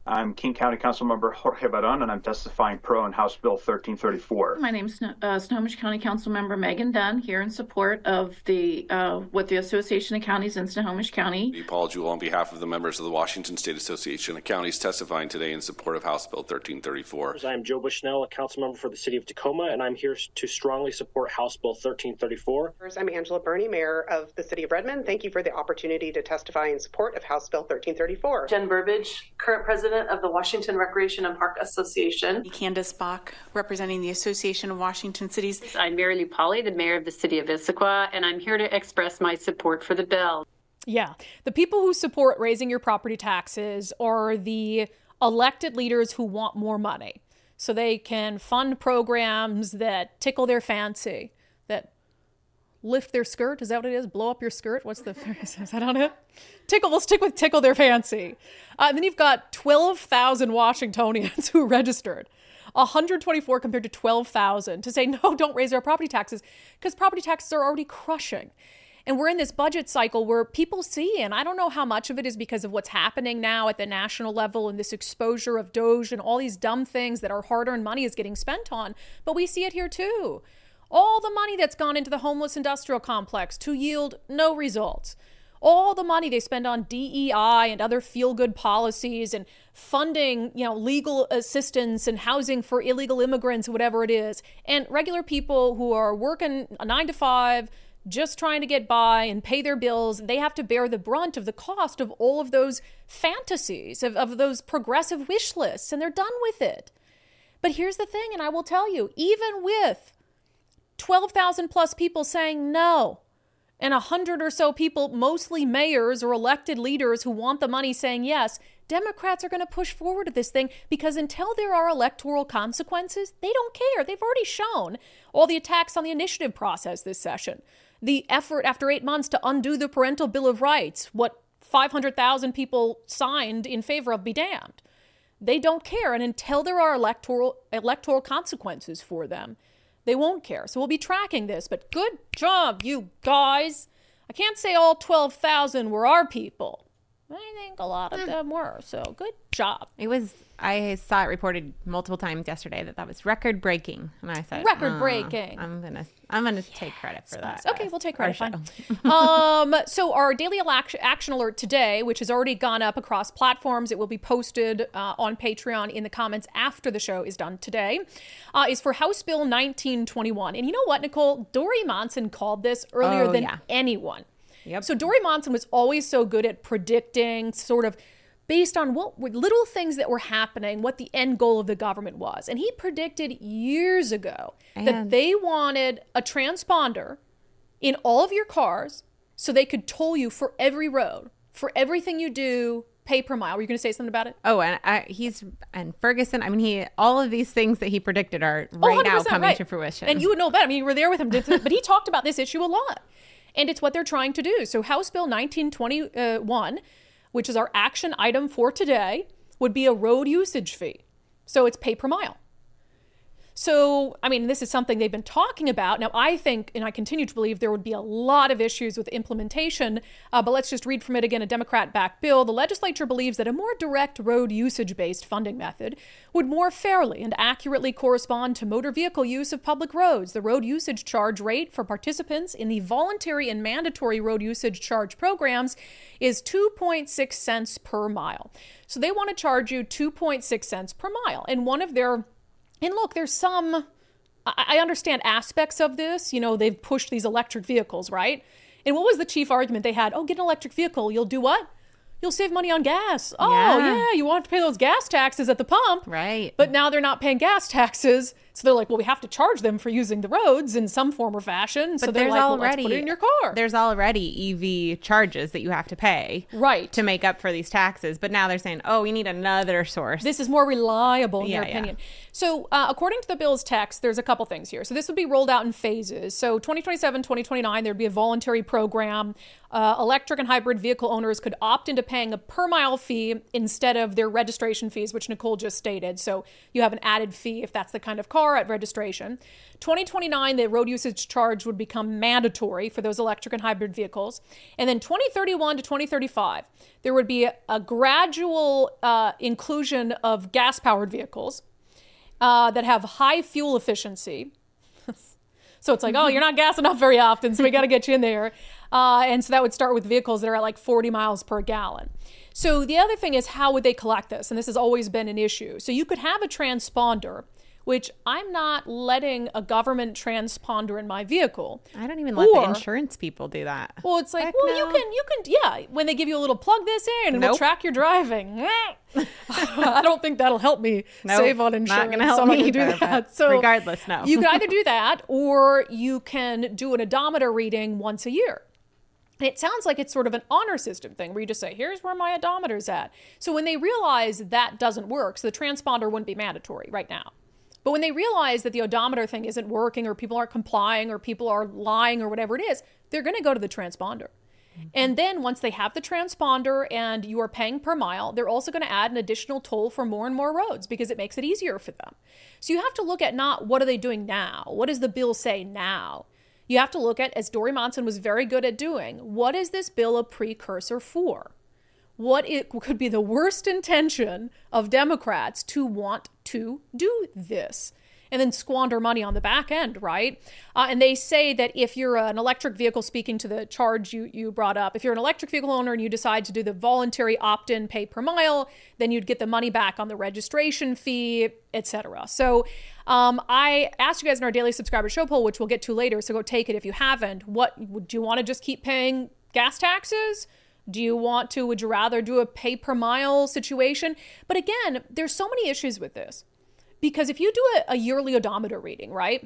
I'm King County Councilmember Jorge Barón, and I'm testifying pro on House Bill thirteen thirty-four. My name is uh, Snohomish County Councilmember Megan Dunn, here in support of the uh, with the Association of Counties in Snohomish County. Paul Jewell, on behalf of the members of the Washington State Association of Counties, testifying today in support of House Bill thirteen thirty-four. I am Joe Bushnell, a council member for the city of Tacoma, and I'm here to strongly support House Bill thirteen thirty-four. I'm Angela Burney, Mayor of the City of Redmond. Thank you for the opportunity to testify in support of House Bill thirteen thirty-four. Jen Burbidge, current president of the Washington Recreation and Park Association. Candace Bach, representing the Association of Washington Cities. I'm Mary Lou Pauley, the mayor of the city of Issaquah, and I'm here to express my support for the bill. Yeah, the people who support raising your property taxes are the elected leaders who want more money so they can fund programs that tickle their fancy, that lift their skirt. Is that what it is? Blow up your skirt? What's the, is that on it? Tickle, we'll stick with tickle their fancy. Uh, and then you've got twelve thousand Washingtonians who registered. one hundred twenty-four compared to twelve thousand to say, no, don't raise our property taxes, because property taxes are already crushing. And we're in this budget cycle where people see, and I don't know how much of it is because of what's happening now at the national level and this exposure of Doge and all these dumb things that our hard-earned money is getting spent on, but we see it here too. All the money that's gone into the homeless industrial complex to yield no results. All the money they spend on D E I and other feel-good policies and funding, you know, legal assistance and housing for illegal immigrants, whatever it is. And regular people who are working a nine to five, just trying to get by and pay their bills, they have to bear the brunt of the cost of all of those fantasies, of, of those progressive wish lists, and they're done with it. But here's the thing, and I will tell you, even with twelve thousand plus people saying no, and one hundred or so people, mostly mayors or elected leaders who want the money, saying yes, Democrats are going to push forward with this thing because until there are electoral consequences, they don't care. They've already shown all the attacks on the initiative process this session. The effort after eight months to undo the Parental Bill of Rights, what five hundred thousand people signed in favor of, be damned. They don't care. And until there are electoral electoral consequences for them, they won't care. So we'll be tracking this. But good job, you guys. I can't say all twelve thousand were our people. I think a lot of them were. So good job. It was, I saw it reported multiple times yesterday that that was record breaking. And I said, record breaking. Oh, I'm going to I'm gonna yes. take credit for that. Okay, we'll take credit. Fine. um, so our daily action alert today, which has already gone up across platforms, it will be posted uh, on Patreon in the comments after the show is done today, uh, is for House Bill nineteen twenty-one. And you know what, Nicole? Dori Monson called this earlier oh, than yeah. anyone. Yep. So Dori Monson was always so good at predicting, sort of based on what were little things that were happening, what the end goal of the government was. And he predicted years ago and that they wanted a transponder in all of your cars so they could toll you for every road, for everything you do, pay per mile. Were you going to say something about it? Oh, and I, he's, and Ferguson, I mean, he, all of these things that he predicted are right oh, now coming right. to fruition. And you would know better. I mean, you were there with him, but he talked about this issue a lot. And it's what they're trying to do. So House Bill nineteen twenty-one, which is our action item for today, would be a road usage fee. So it's pay per mile. So, I mean, this is something they've been talking about. Now, I think, and I continue to believe, there would be a lot of issues with implementation, uh, but let's just read from it again, a Democrat-backed bill. The legislature believes that a more direct road usage-based funding method would more fairly and accurately correspond to motor vehicle use of public roads. The road usage charge rate for participants in the voluntary and mandatory road usage charge programs is two point six cents per mile. So they want to charge you two point six cents per mile. And one of their And look, there's some, I understand aspects of this. You know, they've pushed these electric vehicles, right? And what was the chief argument they had? Oh, get an electric vehicle. You'll do what? You'll save money on gas. Oh, yeah, yeah you won't have to pay those gas taxes at the pump. Right. But now they're not paying gas taxes. So they're like, well, we have to charge them for using the roads in some form or fashion. But so they're there's like, already, well, let's put it in your car. There's already E V charges that you have to pay. Right. To make up for these taxes. But now they're saying, oh, we need another source. This is more reliable in yeah, their opinion. Yeah. So uh, according to the bill's text, there's a couple things here. So this would be rolled out in phases. So twenty twenty-seven, twenty twenty-nine, there'd be a voluntary program. Uh, electric and hybrid vehicle owners could opt into paying a per mile fee instead of their registration fees, which Nicole just stated. So you have an added fee if that's the kind of car car at registration. twenty twenty-nine, the road usage charge would become mandatory for those electric and hybrid vehicles. And then twenty thirty-one to twenty thirty-five, there would be a, a gradual uh, inclusion of gas-powered vehicles uh, that have high fuel efficiency. So it's like, oh, you're not gassing up very often, so we got to get you in there. Uh, and so that would start with vehicles that are at like forty miles per gallon. So the other thing is, how would they collect this? And this has always been an issue. So you could have a transponder, which I'm not letting a government transponder in my vehicle. I don't even let or, the insurance people do that. Well, it's like, Heck well, no. you can, you can, yeah, when they give you a little plug this in and Nope. we'll track your driving. I don't think that'll help me Nope, save on not insurance. gonna help so I'm not me gonna do either, that. but So regardless, no. You can either do that or you can do an odometer reading once a year. And it sounds like it's sort of an honor system thing where you just say, here's where my odometer's at. So when they realize that doesn't work, so the transponder wouldn't be mandatory right now. But when they realize that the odometer thing isn't working or people aren't complying or people are lying or whatever it is, they're going to go to the transponder. Mm-hmm. And then once they have the transponder and you are paying per mile, they're also going to add an additional toll for more and more roads because it makes it easier for them. So you have to look at not what are they doing now? What does the bill say now? You have to look at, as Dori Monson was very good at doing, what is this bill a precursor for? What it could be the worst intention of Democrats to want to do this and then squander money on the back end, right? Uh, and they say that if you're an electric vehicle, speaking to the charge you, you brought up, if you're an electric vehicle owner and you decide to do the voluntary opt-in pay per mile, then you'd get the money back on the registration fee, et cetera. So um, I asked you guys in our daily subscriber show poll, which we'll get to later, so go take it if you haven't. What, do you want to just keep paying gas taxes? Do you want to, would you rather do a pay per mile situation? But again, there's so many issues with this. Because if you do a, a yearly odometer reading, right?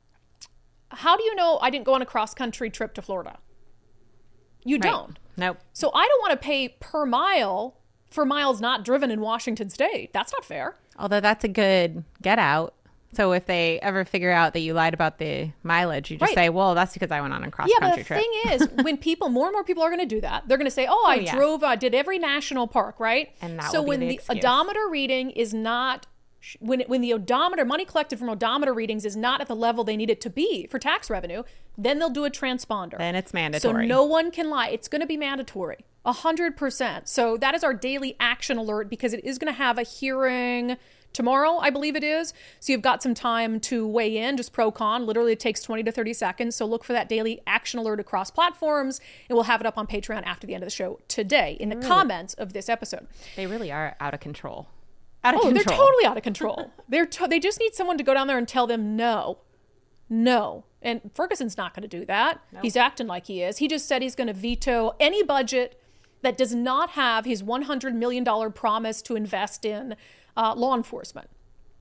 How do you know I didn't go on a cross-country trip to Florida? You Right. don't. Nope. So I don't want to pay per mile for miles not driven in Washington State. That's not fair. Although that's a good get out. So if they ever figure out that you lied about the mileage, you just Right. say, well, that's because I went on a cross Yeah, but country the trip. thing is, when people, more and more people are going to do that, they're going to say, oh, I yeah. drove, I did every national park, right? And that so will be when the the excuse. odometer reading is not, when, when the odometer, money collected from odometer readings is not at the level they need it to be for tax revenue, then they'll do a transponder. Then it's So mandatory. no one can lie. It's going to be mandatory, one hundred percent. So that is our daily action alert because it is going to have a hearing tomorrow, I believe it is. So you've got some time to weigh in, just pro con. Literally, it takes twenty to thirty seconds. So look for that daily action alert across platforms, and we'll have it up on Patreon after the end of the show today in the Really? comments of this episode. They really are out of control. Out of oh, control. they're totally out of control. they're to- they just need someone to go down there and tell them no. No. And Ferguson's not going to do that. Nope. He's acting like he is. He just said he's going to veto any budget that does not have his one hundred million dollars promise to invest in uh, law enforcement.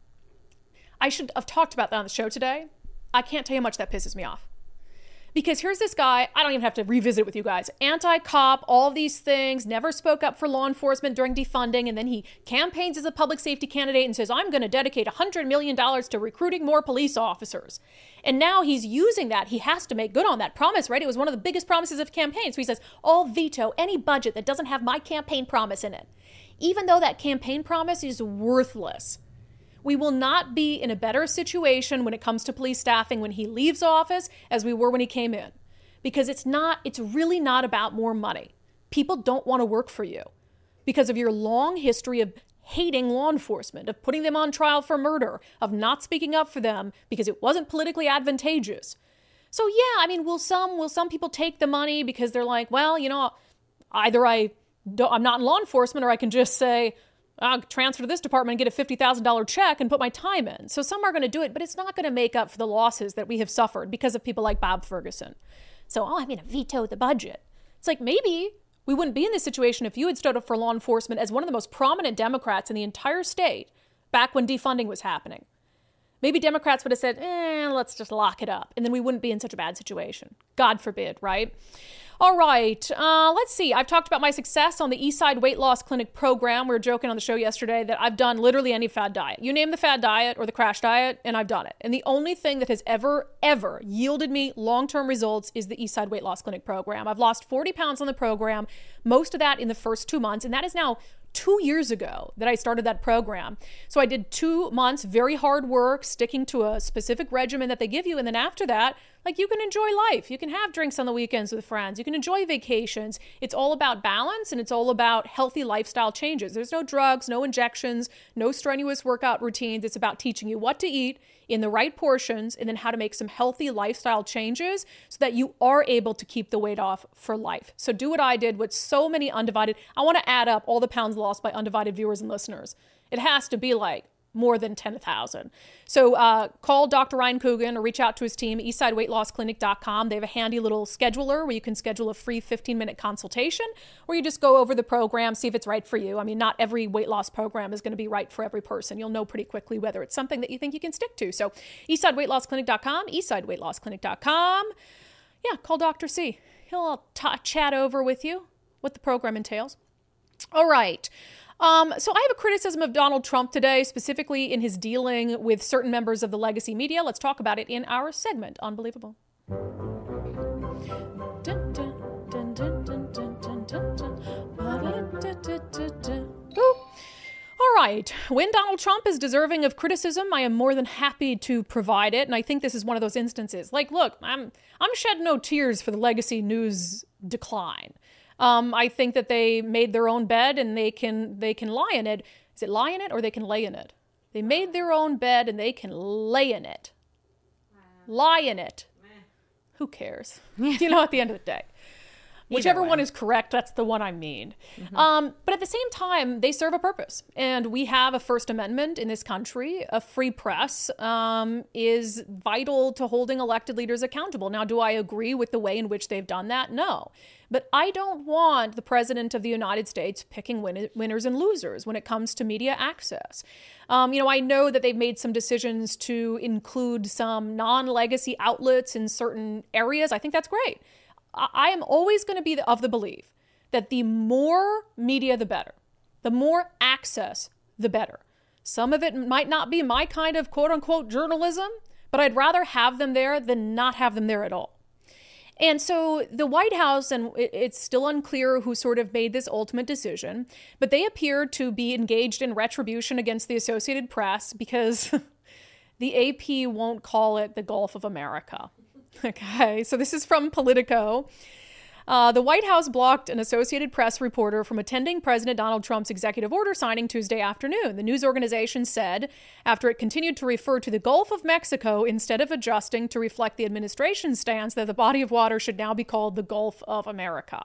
I should have talked about that on the show today. I can't tell you how much that pisses me off. Because here's this guy, I don't even have to revisit it with you guys, anti-cop, all these things, never spoke up for law enforcement during defunding, and then he campaigns as a public safety candidate and says, I'm going to dedicate one hundred million dollars to recruiting more police officers. And now he's using that. He has to make good on that promise, right? It was one of the biggest promises of the campaign. So he says, I'll veto any budget that doesn't have my campaign promise in it. Even though that campaign promise is worthless. We will not be in a better situation when it comes to police staffing when he leaves office as we were when he came in. Because it's not, it's really not about more money. People don't want to work for you because of your long history of hating law enforcement, of putting them on trial for murder, of not speaking up for them because it wasn't politically advantageous. So yeah, I mean, will some, will some people take the money because they're like, well, you know, either I don't, I'm not in law enforcement or I can just say, I'll transfer to this department and get a fifty thousand dollars check and put my time in. So some are going to do it, but it's not going to make up for the losses that we have suffered because of people like Bob Ferguson. So, oh, I'm going to veto the budget. It's like, maybe we wouldn't be in this situation if you had stood up for law enforcement as one of the most prominent Democrats in the entire state back when defunding was happening. Maybe Democrats would have said, eh, let's just lock it up. And then we wouldn't be in such a bad situation. God forbid, right? All right, uh, let's see. I've talked about my success on the Eastside Weight Loss Clinic program. We were joking on the show yesterday that I've done literally any fad diet. You name the fad diet or the crash diet, and I've done it. And the only thing that has ever, ever yielded me long-term results is the Eastside Weight Loss Clinic program. I've lost forty pounds on the program, most of that in the first two months, and that is now two years ago that I started that program. So I did two months, very hard work, sticking to a specific regimen that they give you. And then after that, like, you can enjoy life. You can have drinks on the weekends with friends. You can enjoy vacations. It's all about balance, and it's all about healthy lifestyle changes. There's no drugs, no injections, no strenuous workout routines. It's about teaching you what to eat in the right portions, and then how to make some healthy lifestyle changes so that you are able to keep the weight off for life. So do what I did with so many Undivided. I want to add up all the pounds lost by Undivided viewers and listeners. It has to be like more than ten thousand. So uh, call Doctor Ryan Coogan or reach out to his team, eastside weight loss clinic dot com. They have a handy little scheduler where you can schedule a free fifteen minute consultation, or you just go over the program, see if it's right for you. I mean, not every weight loss program is going to be right for every person. You'll know pretty quickly whether it's something that you think you can stick to. So eastside weight loss clinic dot com, eastside weight loss clinic dot com. Yeah, call Doctor C. He'll t- chat over with you what the program entails. All right. Um, so I have a criticism of Donald Trump today, specifically in his dealing with certain members of the legacy media. Let's talk about it in our segment. Unbelievable. Dun, dun, dun, dun, dun, dun, dun, dun, dun. All right. When Donald Trump is deserving of criticism, I am more than happy to provide it. And I think this is one of those instances. Like, look, I'm I'm shedding no tears for the legacy news decline. Um, I think that they made their own bed and they can they can lie in it. Is it lie in it or they can lay in it? They made their own bed and they can lay in it. Lie in it. Who cares? You know, at the end of the day. Whichever one is correct, that's the one I mean. Mm-hmm. Um, but at the same time, they serve a purpose. And we have a First Amendment in this country. A free press um, is vital to holding elected leaders accountable. Now, do I agree with the way in which they've done that? No. But I don't want the President of the United States picking win- winners and losers when it comes to media access. Um, you know, I know that they've made some decisions to include some non-legacy outlets in certain areas. I think that's great. I am always going to be of the belief that the more media, the better. The more access, the better. Some of it might not be my kind of quote unquote journalism, but I'd rather have them there than not have them there at all. And so the White House, and it's still unclear who sort of made this ultimate decision, but they appear to be engaged in retribution against the Associated Press because the A P won't call it the Gulf of America. Okay, so this is from Politico. Uh, the White House blocked an Associated Press reporter from attending President Donald Trump's executive order signing Tuesday afternoon. The news organization said after it continued to refer to the Gulf of Mexico instead of adjusting to reflect the administration's stance that the body of water should now be called the Gulf of America.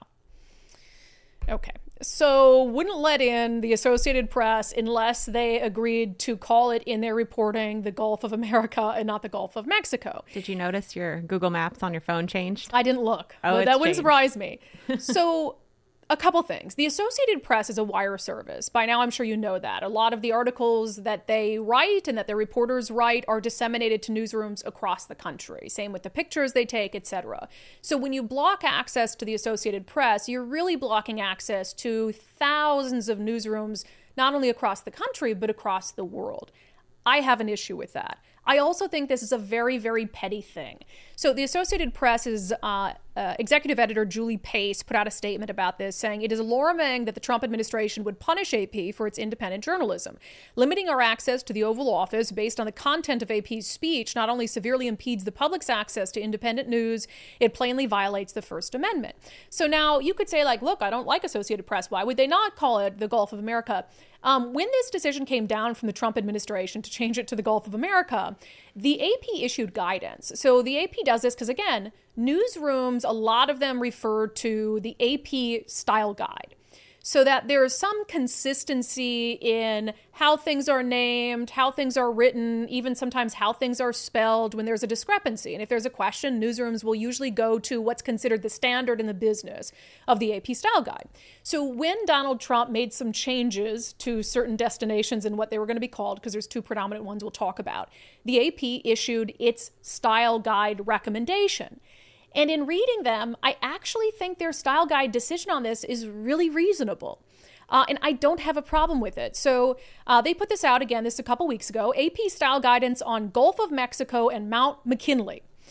Okay, so wouldn't let in the Associated Press unless they agreed to call it in their reporting the Gulf of America and not the Gulf of Mexico. Did you notice your Google Maps on your phone changed? I didn't look. Oh, that wouldn't changed. surprise me. So a couple things. The Associated Press is a wire service. By now, I'm sure you know that. A lot of the articles that they write and that their reporters write are disseminated to newsrooms across the country. Same with the pictures they take, et cetera. So when you block access to the Associated Press, you're really blocking access to thousands of newsrooms, not only across the country, but across the world. I have an issue with that. I also think this is a very, very petty thing. So the Associated Press's uh, uh, executive editor, Julie Pace, put out a statement about this, saying it is alarming that the Trump administration would punish A P for its independent journalism. Limiting our access to the Oval Office based on the content of A P's speech not only severely impedes the public's access to independent news, it plainly violates the First Amendment. So now you could say, like, look, I don't like Associated Press. Why would they not call it the Gulf of America? Um, when this decision came down from the Trump administration to change it to the Gulf of America, the A P issued guidance. So the A P does this because, again, newsrooms, a lot of them refer to the A P style guide, so that there is some consistency in how things are named, how things are written, even sometimes how things are spelled when there's a discrepancy. And if there's a question, newsrooms will usually go to what's considered the standard in the business of the A P style guide. So when Donald Trump made some changes to certain destinations and what they were going to be called, because there's two predominant ones we'll talk about, the A P issued its style guide recommendation. And in reading them, I actually think their style guide decision on this is really reasonable. Uh, and I don't have a problem with it. So uh, they put this out again, this a couple weeks ago, A P style guidance on Gulf of Mexico and Mount McKinley.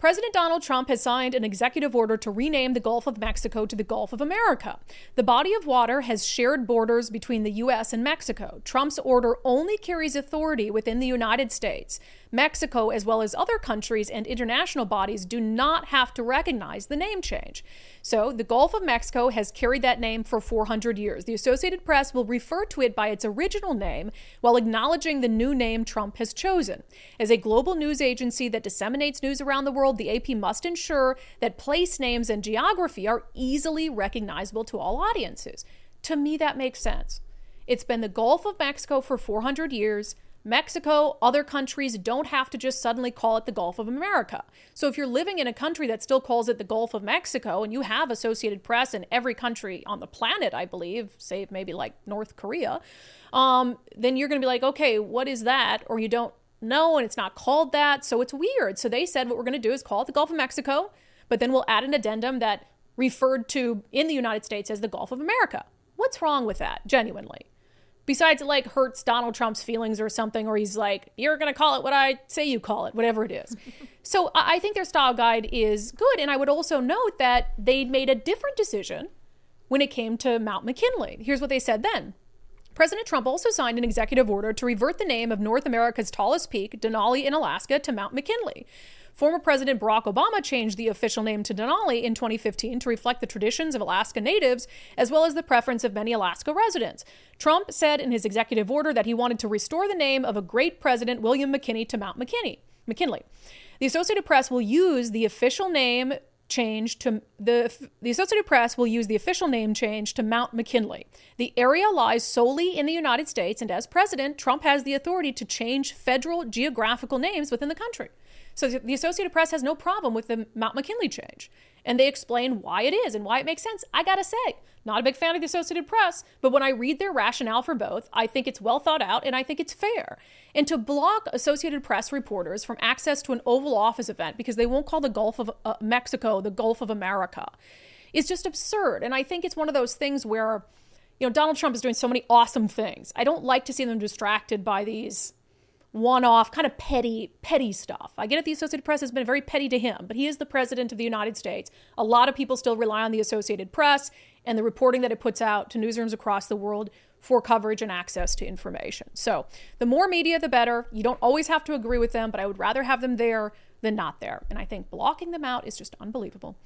President Donald Trump has signed an executive order to rename the Gulf of Mexico to the Gulf of America. The body of water has shared borders between the U S and Mexico. Trump's order only carries authority within the United States. Mexico, as well as other countries and international bodies, do not have to recognize the name change. So the Gulf of Mexico has carried that name for four hundred years. The Associated Press will refer to it by its original name while acknowledging the new name Trump has chosen. As a global news agency that disseminates news around the world, the A P must ensure that place names and geography are easily recognizable to all audiences. To me, that makes sense. It's been the Gulf of Mexico for four hundred years. Mexico, other countries don't have to just suddenly call it the Gulf of America. So if you're living in a country that still calls it the Gulf of Mexico, and you have Associated Press in every country on the planet, I believe, save maybe like North Korea, um, then you're going to be like, okay, what is that? Or you don't know, and it's not called that, so it's weird. So they said what we're going to do is call it the Gulf of Mexico, but then we'll add an addendum that referred to in the United States as the Gulf of America. What's wrong with that, genuinely? Besides, it like hurts Donald Trump's feelings or something, or he's like, you're going to call it what I say you call it, whatever it is. So I think their style guide is good. And I would also note that they made a different decision when it came to Mount McKinley. Here's what they said then. President Trump also signed an executive order to revert the name of North America's tallest peak, Denali in Alaska, to Mount McKinley. Former President Barack Obama changed the official name to Denali in twenty fifteen to reflect the traditions of Alaska natives, as well as the preference of many Alaska residents. Trump said in his executive order that he wanted to restore the name of a great president, William McKinley, to Mount McKinney, McKinley. The Associated Press will use the official name change to the the Associated Press will use the official name change to Mount McKinley. The area lies solely in the United States, and as president, Trump has the authority to change federal geographical names within the country. So the Associated Press has no problem with the Mount McKinley change. And they explain why it is and why it makes sense. I gotta say, not a big fan of the Associated Press, but when I read their rationale for both, I think it's well thought out and I think it's fair. And to block Associated Press reporters from access to an Oval Office event because they won't call the Gulf of uh, Mexico the Gulf of America is just absurd. And I think it's one of those things where, you know, Donald Trump is doing so many awesome things. I don't like to see them distracted by these one-off, kind of petty, petty stuff. I get it, the Associated Press has been very petty to him, but he is the president of the United States. A lot of people still rely on the Associated Press and the reporting that it puts out to newsrooms across the world for coverage and access to information. So the more media, the better. You don't always have to agree with them, but I would rather have them there than not there. And I think blocking them out is just unbelievable.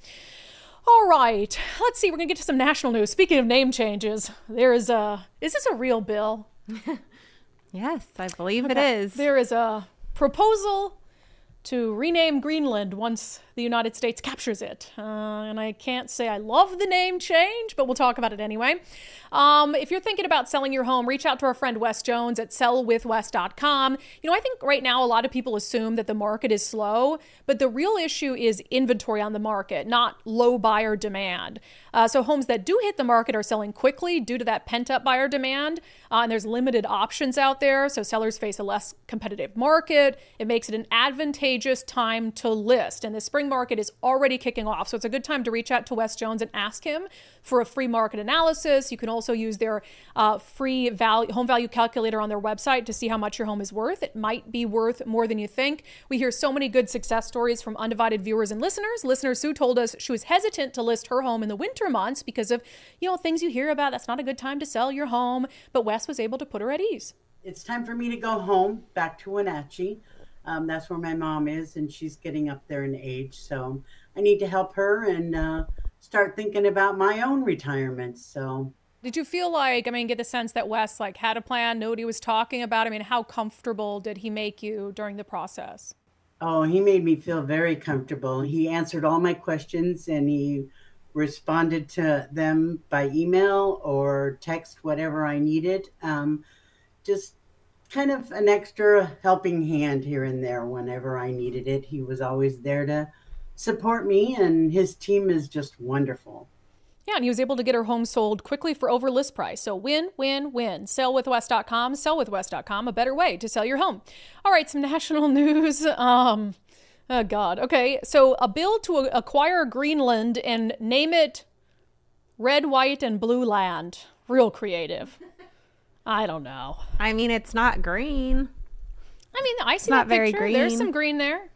All right, let's see. We're going to get to some national news. Speaking of name changes, there is a, is this a real bill? Yes, I believe okay. it is. There is a proposal to rename Greenland once the United States captures it. Uh, and I can't say I love the name change, but we'll talk about it anyway. Um, if you're thinking about selling your home, reach out to our friend Wes Jones at sell with wes dot com. You know, I think right now a lot of people assume that the market is slow, but the real issue is inventory on the market, not low buyer demand. Uh, so homes that do hit the market are selling quickly due to that pent-up buyer demand, uh, and there's limited options out there, so sellers face a less competitive market. It makes it an advantageous time to list, and the spring market is already kicking off, so it's a good time to reach out to Wes Jones and ask him for a free market analysis. You can also use their uh, free value, home value calculator on their website to see how much your home is worth. It might be worth more than you think. We hear so many good success stories from Undivided viewers and listeners. Listener Sue told us she was hesitant to list her home in the winter months because of, you know, things you hear about. That's not a good time to sell your home, but Wes was able to put her at ease. It's time for me to go home, back to Wenatchee. Um, that's where my mom is, and she's getting up there in age. So I need to help her and uh, start thinking about my own retirement. So did you feel like, I mean, get the sense that Wes like had a plan, knew what he was talking about? I mean, how comfortable did he make you during the process? Oh, he made me feel very comfortable. He answered all my questions and he responded to them by email or text, whatever I needed. Um, just kind of an extra helping hand here and there whenever I needed it. He was always there to support me, and his team is just wonderful. Yeah, and he was able to get her home sold quickly for over list price. So win, win, win. sell with wes dot com, sell with wes dot com, a better way to sell your home. All right, some national news. Um, oh, God. Okay, so a bill to acquire Greenland and name it Red, White, and Blue Land. Real creative. I don't know. I mean, it's not green. I mean, I see it's not that very picture. green. There's some green there.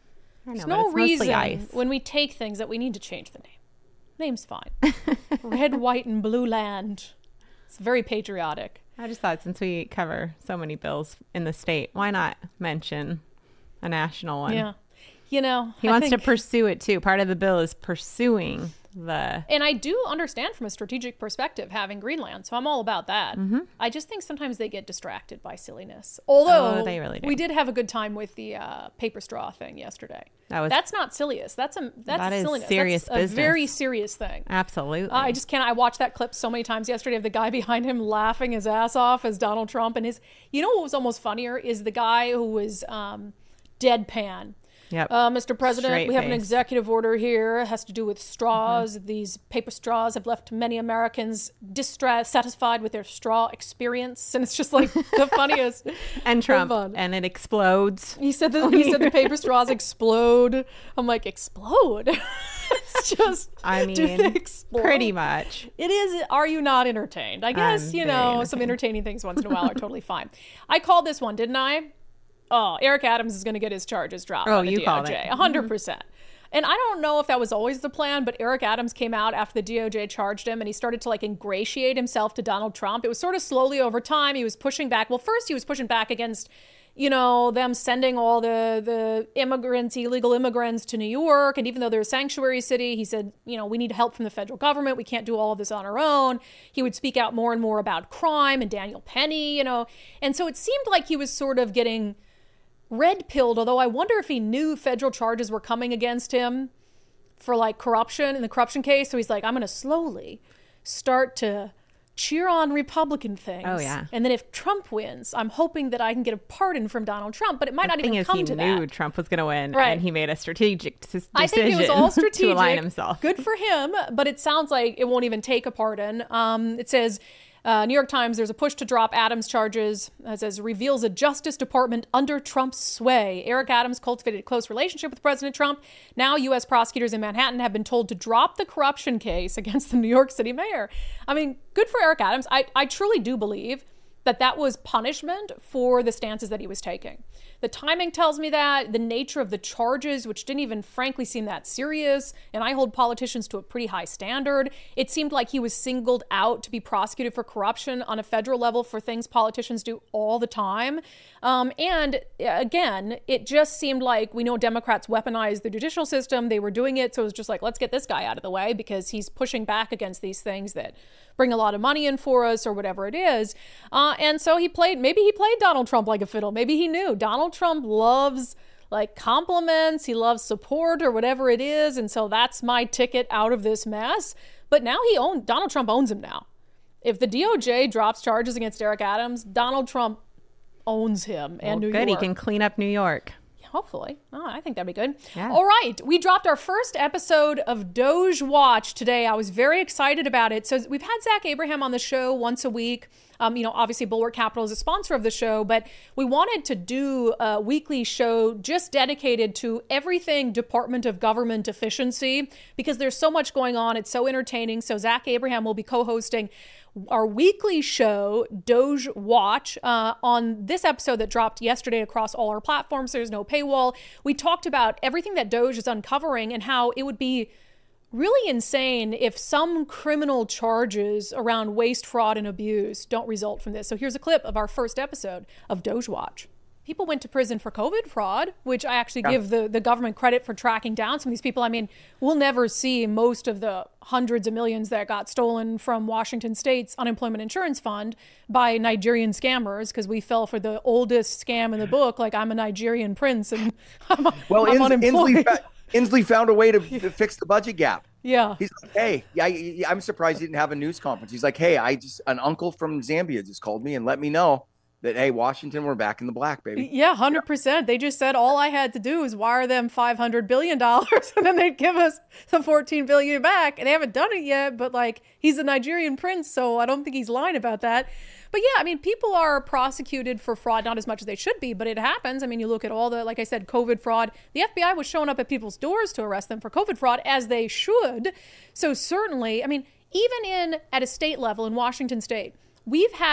I know, There's but no it's mostly reason ice. when we take things that we need to change the name. Name's fine. Red, white, and blue land. It's very patriotic. I just thought since we cover so many bills in the state, why not mention a national one? Yeah. You know, he I wants think, to pursue it too. Part of the bill is pursuing the. And I do understand from a strategic perspective having Greenland, so I'm all about that. Mm-hmm. I just think sometimes they get distracted by silliness. Although oh, they really do. we did have a good time with the uh, paper straw thing yesterday. That was, that's not silliest. That's a that's that is silliness. serious that's a business. very serious thing. Absolutely. Uh, I just can't. I watched that clip so many times yesterday of the guy behind him laughing his ass off as Donald Trump and his. You know what was almost funnier is the guy who was um, deadpan. Yep. Uh, Mister President, Straight we have face. an executive order here. It has to do with straws. Mm-hmm. These paper straws have left many Americans dissatisfied with their straw experience. And it's just like the funniest. And Trump. Fun. And it explodes. He said, the, he said the paper straws explode. I'm like, explode? It's just, I mean, pretty much. It is. Are you not entertained? I guess, I'm you know, some entertaining things once in a while are totally fine. I called this one, didn't I? Oh, Eric Adams is going to get his charges dropped oh, by the you D O J. called it. one hundred percent. And I don't know if that was always the plan, but Eric Adams came out after the D O J charged him and he started to like ingratiate himself to Donald Trump. It was sort of slowly over time. He was pushing back. Well, first he was pushing back against, you know, them sending all the, the immigrants, illegal immigrants to New York. And even though they're a sanctuary city, he said, you know, we need help from the federal government. We can't do all of this on our own. He would speak out more and more about crime and Daniel Penny, you know. And so it seemed like he was sort of getting red-pilled, although I wonder if he knew federal charges were coming against him for like corruption in the corruption case. So he's like, I'm going to slowly start to cheer on Republican things. Oh, yeah. And then if Trump wins, I'm hoping that I can get a pardon from Donald Trump, but it might the not even is, come he to knew that. Trump was going to win, right. and he made a strategic t- decision I think it was all strategic to align himself. Good for him, but it sounds like it won't even take a pardon. Um, it says, Uh, New York Times, there's a push to drop Adams' charges. It says, reveals a Justice Department under Trump's sway. Eric Adams cultivated a close relationship with President Trump. Now U S prosecutors in Manhattan have been told to drop the corruption case against the New York City mayor. I mean, good for Eric Adams. I, I truly do believe that that was punishment for the stances that he was taking. The timing tells me that, the nature of the charges, which didn't even frankly seem that serious, and I hold politicians to a pretty high standard. It seemed like he was singled out to be prosecuted for corruption on a federal level for things politicians do all the time. Um, and again, it just seemed like, we know Democrats weaponize the judicial system. They were doing it, so it was just like, let's get this guy out of the way because he's pushing back against these things that bring a lot of money in for us or whatever it is. Uh, and so he played, maybe he played Donald Trump like a fiddle. Maybe he knew Donald Trump loves like compliments. He loves support or whatever it is. And so that's my ticket out of this mess. But now he owns, Donald Trump owns him now. If the D O J drops charges against Eric Adams, Donald Trump owns him and well, New good. York. He can clean up New York. Hopefully. Oh, I think that'd be good. Yeah. All right. We dropped our first episode of Doge Watch today. I was very excited about it. So we've had Zach Abraham on the show once a week. Um, you know, obviously Bulwark Capital is a sponsor of the show, but we wanted to do a weekly show just dedicated to everything Department of Government efficiency because there's so much going on. It's so entertaining. So Zach Abraham will be co-hosting our weekly show, Doge Watch, uh, on this episode that dropped yesterday across all our platforms. There's no paywall. We talked about everything that Doge is uncovering and how it would be really insane if some criminal charges around waste, fraud, and abuse don't result from this. So here's a clip of our first episode of Doge Watch. People went to prison for COVID fraud, which I actually yeah. give the, the government credit for tracking down some of these people. I mean, we'll never see most of the hundreds of millions that got stolen from Washington State's unemployment insurance fund by Nigerian scammers because we fell for the oldest scam in the book, like I'm a Nigerian prince and I'm, well, I'm Ins- unemployed. Inslee, fa- Inslee found a way to, to fix the budget gap. Yeah. He's like, hey, yeah, I, I'm surprised he didn't have a news conference. He's like, hey, I just an uncle from Zambia just called me and let me know that, hey, Washington, we're back in the black, baby. Yeah, one hundred percent. They just said all I had to do was wire them five hundred billion dollars and then they'd give us the fourteen billion dollars back. And they haven't done it yet, but like he's a Nigerian prince, so I don't think he's lying about that. But yeah, I mean, people are prosecuted for fraud, not as much as they should be, but it happens. I mean, you look at all the, like I said, COVID fraud. The F B I was showing up at people's doors to arrest them for COVID fraud, as they should. So certainly, I mean, even in at a state level in Washington State, we've had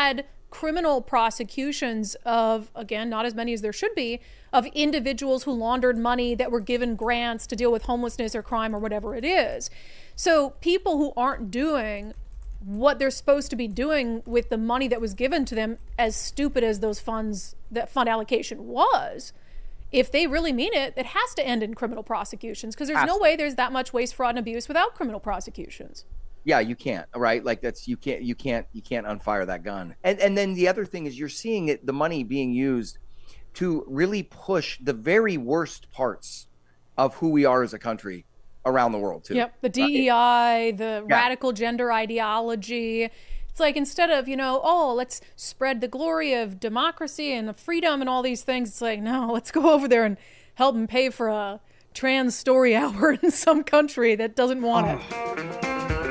criminal prosecutions of, again, not as many as there should be, of individuals who laundered money that were given grants to deal with homelessness or crime or whatever it is. So people who aren't doing what they're supposed to be doing with the money that was given to them, as stupid as those funds, that fund allocation was, if they really mean it, it has to end in criminal prosecutions, because there's Absolutely. no way there's that much waste, fraud, and abuse without criminal prosecutions. Yeah, you can't, right? Like that's, you can't, you can't, you can't unfire that gun. And and then the other thing is you're seeing it, the money being used to really push the very worst parts of who we are as a country around the world too. Yep, the D E I, the yeah. radical gender ideology. It's like, instead of, you know, oh, let's spread the glory of democracy and freedom and all these things, it's like, no, let's go over there and help them pay for a trans story hour in some country that doesn't want oh. it.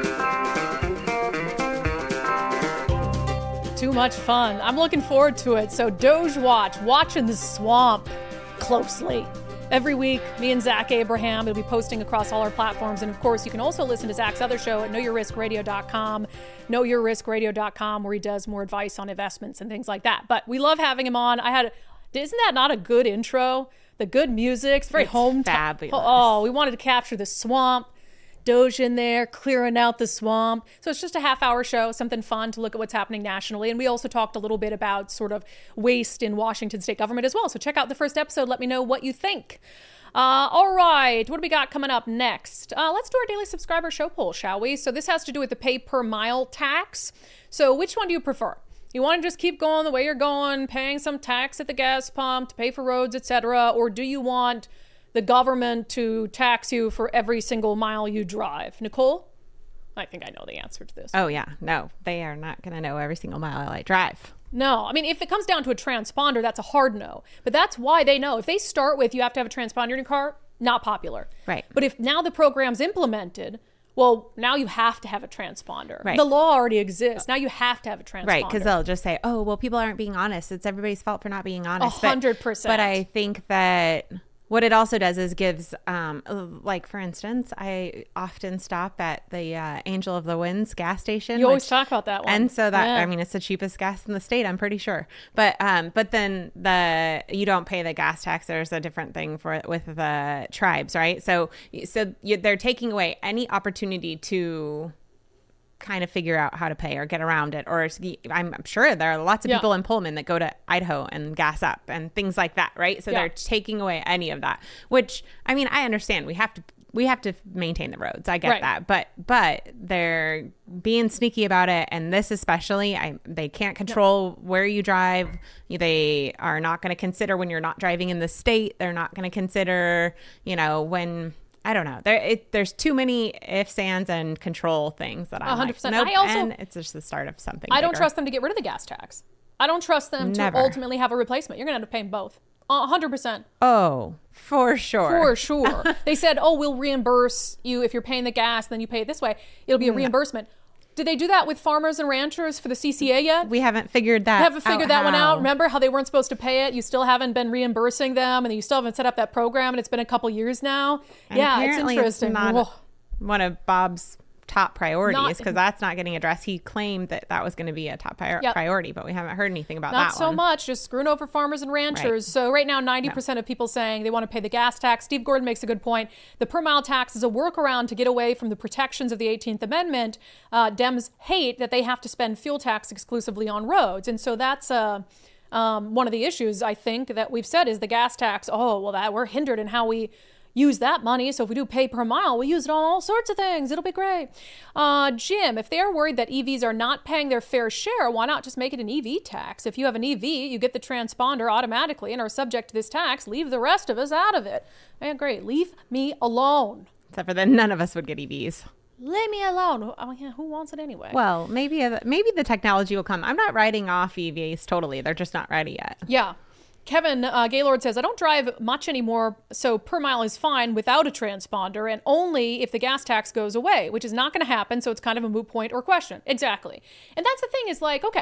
Too much fun. I'm looking forward to it. So Doge Watch, watching the swamp closely. Every week, me and Zach Abraham will be posting across all our platforms. And of course, you can also listen to Zach's other show at know your risk radio dot com, know your risk radio dot com, where he does more advice on investments and things like that. But we love having him on. I had, isn't that not a good intro? The good music, it's very it's home. Fabulous. T- oh, we wanted to capture the swamp. Doge in there, clearing out the swamp. So it's just a half hour show, something fun to look at what's happening nationally. And we also talked a little bit about sort of waste in Washington state government as well. So check out the first episode. Let me know what you think. Uh, all right, what do we got coming up next? Uh, let's do our daily subscriber show poll, shall we? So this has to do with the pay per mile tax. So which one do you prefer? You want to just keep going the way you're going, paying some tax at the gas pump to pay for roads, et cetera, or do you want the government to tax you for every single mile you drive? Nicole? I think I know the answer to this. Oh, yeah. No, they are not going to know every single mile I drive. No. I mean, if it comes down to a transponder, that's a hard no. But that's why they know. If they start with you have to have a transponder in your car, not popular. Right. But if now the program's implemented, well, now you have to have a transponder. Right. The law already exists. Now you have to have a transponder. Right, because they'll just say, oh, well, people aren't being honest. It's everybody's fault for not being honest. A hundred percent. But I think that what it also does is gives, um, like, for instance, I often stop at the uh, Angel of the Winds gas station. You always which, talk about that one. And so that, yeah. I mean, it's the cheapest gas in the state, I'm pretty sure. But um, but then the you don't pay the gas tax. There's a different thing for with the tribes, right? So, so you, they're taking away any opportunity to kind of figure out how to pay or get around it. Or I'm sure there are lots of yeah. people in Pullman that go to Idaho and gas up and things like that, right? So yeah. they're taking away any of that, which, I mean, I understand we have to we have to maintain the roads. I get right. that. But but they're being sneaky about it. And this especially, I they can't control no. where you drive. They are not going to consider when you're not driving in the state. They're not going to consider, you know, when... I don't know. There, it, there's too many ifs, ands, and control things that I'm one hundred percent. Like, nope. I also, and it's just the start of something I bigger. don't trust them to get rid of the gas tax. I don't trust them Never. to ultimately have a replacement. You're going to end up paying both. one hundred percent. Oh, for sure. For sure. They said, oh, we'll reimburse you if you're paying the gas, then you pay it this way. It'll be a reimbursement. Did they do that with farmers and ranchers for the C C A yet? We haven't figured that out. Haven't figured that how. one out. Remember how they weren't supposed to pay it? You still haven't been reimbursing them, and you still haven't set up that program, and it's been a couple years now. And yeah, it's interesting. It's not one of Bob's top priorities, because that's not getting addressed. He claimed that that was going to be a top pri- yep. priority, but we haven't heard anything about not that so one. much, just screwing over farmers and ranchers. Right. So right now, ninety percent no. of people saying they want to pay the gas tax. Steve Gordon makes a good point. The per mile tax is a workaround to get away from the protections of the eighteenth Amendment. Uh, Dems hate that they have to spend fuel tax exclusively on roads. And so that's uh, um, one of the issues, I think, that we've said is the gas tax. Oh, well, that we're hindered in how we use that money. So if we do pay per mile, we use it on all sorts of things. It'll be great. Uh, Jim, if they're worried that E Vs are not paying their fair share, why not just make it an E V tax? If you have an E V, you get the transponder automatically and are subject to this tax. Leave the rest of us out of it. Yeah, great. Leave me alone. Except for that none of us would get E Vs. Leave me alone. Oh, yeah, who wants it anyway? Well, maybe maybe the technology will come. I'm not writing off E Vs totally. They're just not ready yet. Yeah. Kevin uh, Gaylord says, I don't drive much anymore, so per mile is fine without a transponder, and only if the gas tax goes away, which is not going to happen, so it's kind of a moot point or question. Exactly. And that's the thing is like, okay,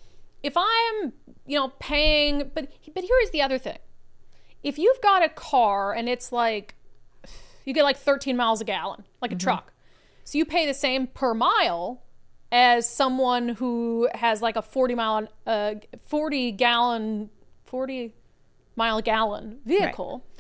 if I'm, you know, paying, but but here is the other thing. If you've got a car and it's like, you get like thirteen miles a gallon, like a mm-hmm. truck, so you pay the same per mile, as someone who has like a forty mile, uh, forty gallon, forty mile gallon vehicle. Right.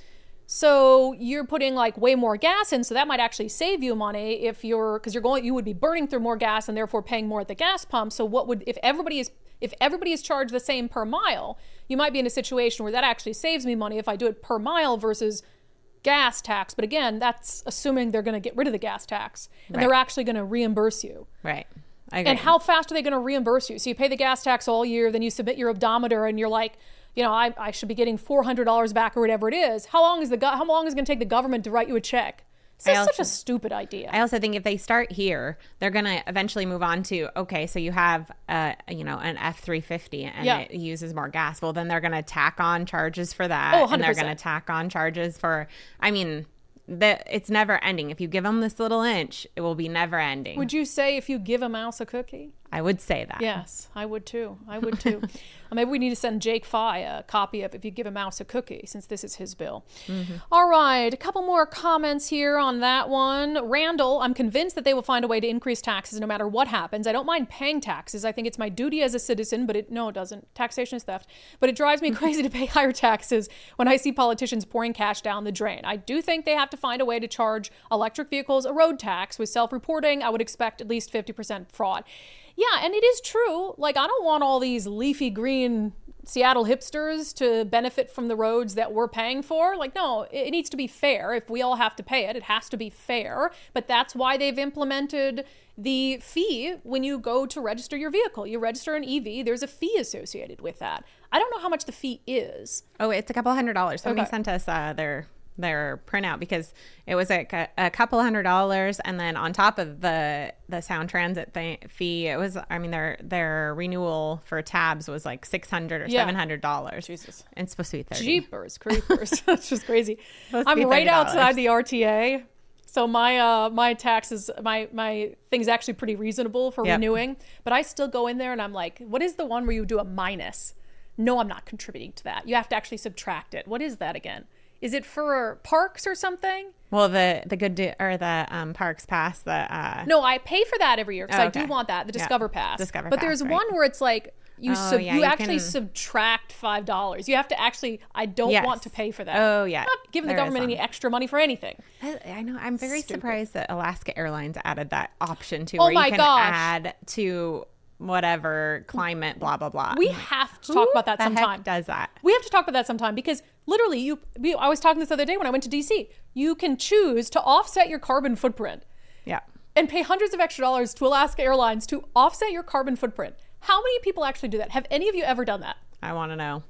So you're putting like way more gas in, so that might actually save you money if you're, because you're going, you would be burning through more gas and therefore paying more at the gas pump. So what would, if everybody is, if everybody is charged the same per mile, you might be in a situation where that actually saves me money if I do it per mile versus gas tax. But again, that's assuming they're going to get rid of the gas tax and right. they're actually going to reimburse you. Right. I agree. And how fast are they going to reimburse you? So you pay the gas tax all year, then you submit your odometer and you're like, you know, I, I should be getting four hundred dollars back or whatever it is. How long is the go- how long is it going to take the government to write you a check? It's just such a stupid idea. I also think if they start here, they're going to eventually move on to, okay, so you have, uh, you know, an F three fifty and yeah. it uses more gas. Well, then they're going to tack on charges for that. Oh, one hundred percent. And they're going to tack on charges for, I mean, the, it's never ending. If you give them this little inch, it will be never ending. Would you say if you give a mouse a cookie? I would say that. Yes, I would too. I would too. Maybe we need to send Jake Fye a copy of If You Give a Mouse a Cookie, since this is his bill. Mm-hmm. All right, a couple more comments here on that one. Randall, I'm convinced that they will find a way to increase taxes no matter what happens. I don't mind paying taxes. I think it's my duty as a citizen, but it no, it doesn't. Taxation is theft. But it drives me crazy to pay higher taxes when I see politicians pouring cash down the drain. I do think they have to find a way to charge electric vehicles a road tax. With self-reporting, I would expect at least fifty percent fraud. Yeah, and it is true. Like, I don't want all these leafy green Seattle hipsters to benefit from the roads that we're paying for. Like, no, it needs to be fair. If we all have to pay it, it has to be fair. But that's why they've implemented the fee when you go to register your vehicle. You register an E V, there's a fee associated with that. I don't know how much the fee is. Oh, it's a couple hundred dollars. Somebody okay. sent us uh, their... their printout because it was like a, a couple hundred dollars, and then on top of the the Sound Transit th- fee, it was I mean their their renewal for tabs was like six hundred or yeah. seven hundred dollars. Jesus, and it's supposed to be thirty. Jeepers creepers. That's just crazy. I'm right outside the R T A, so my uh my taxes my my thing's actually pretty reasonable for yep. renewing, but I still go in there and I'm like, what is the one where you do a minus? No, I'm not contributing to that. You have to actually subtract it. What is that again? Is it for parks or something? Well, the the good do, or the um, Parks Pass. The uh... no, I pay for that every year because oh, okay. I do want that. The Discover yeah. Pass. Discover but Pass, there's right. one where it's like you oh, sub, yeah, you, you actually can... subtract five dollars. You have to actually. I don't yes. want to pay for that. Oh yeah, I'm not giving there the government any extra money for anything. I, I know. I'm very Stupid. surprised that Alaska Airlines added that option to oh where my you can gosh. add to whatever climate, blah blah blah. We have to talk Who about that the sometime. Heck does that? We have to talk about that sometime because literally, you. We, I was talking this the other day when I went to D C. You can choose to offset your carbon footprint. Yeah. And pay hundreds of extra dollars to Alaska Airlines to offset your carbon footprint. How many people actually do that? Have any of you ever done that? I want to know.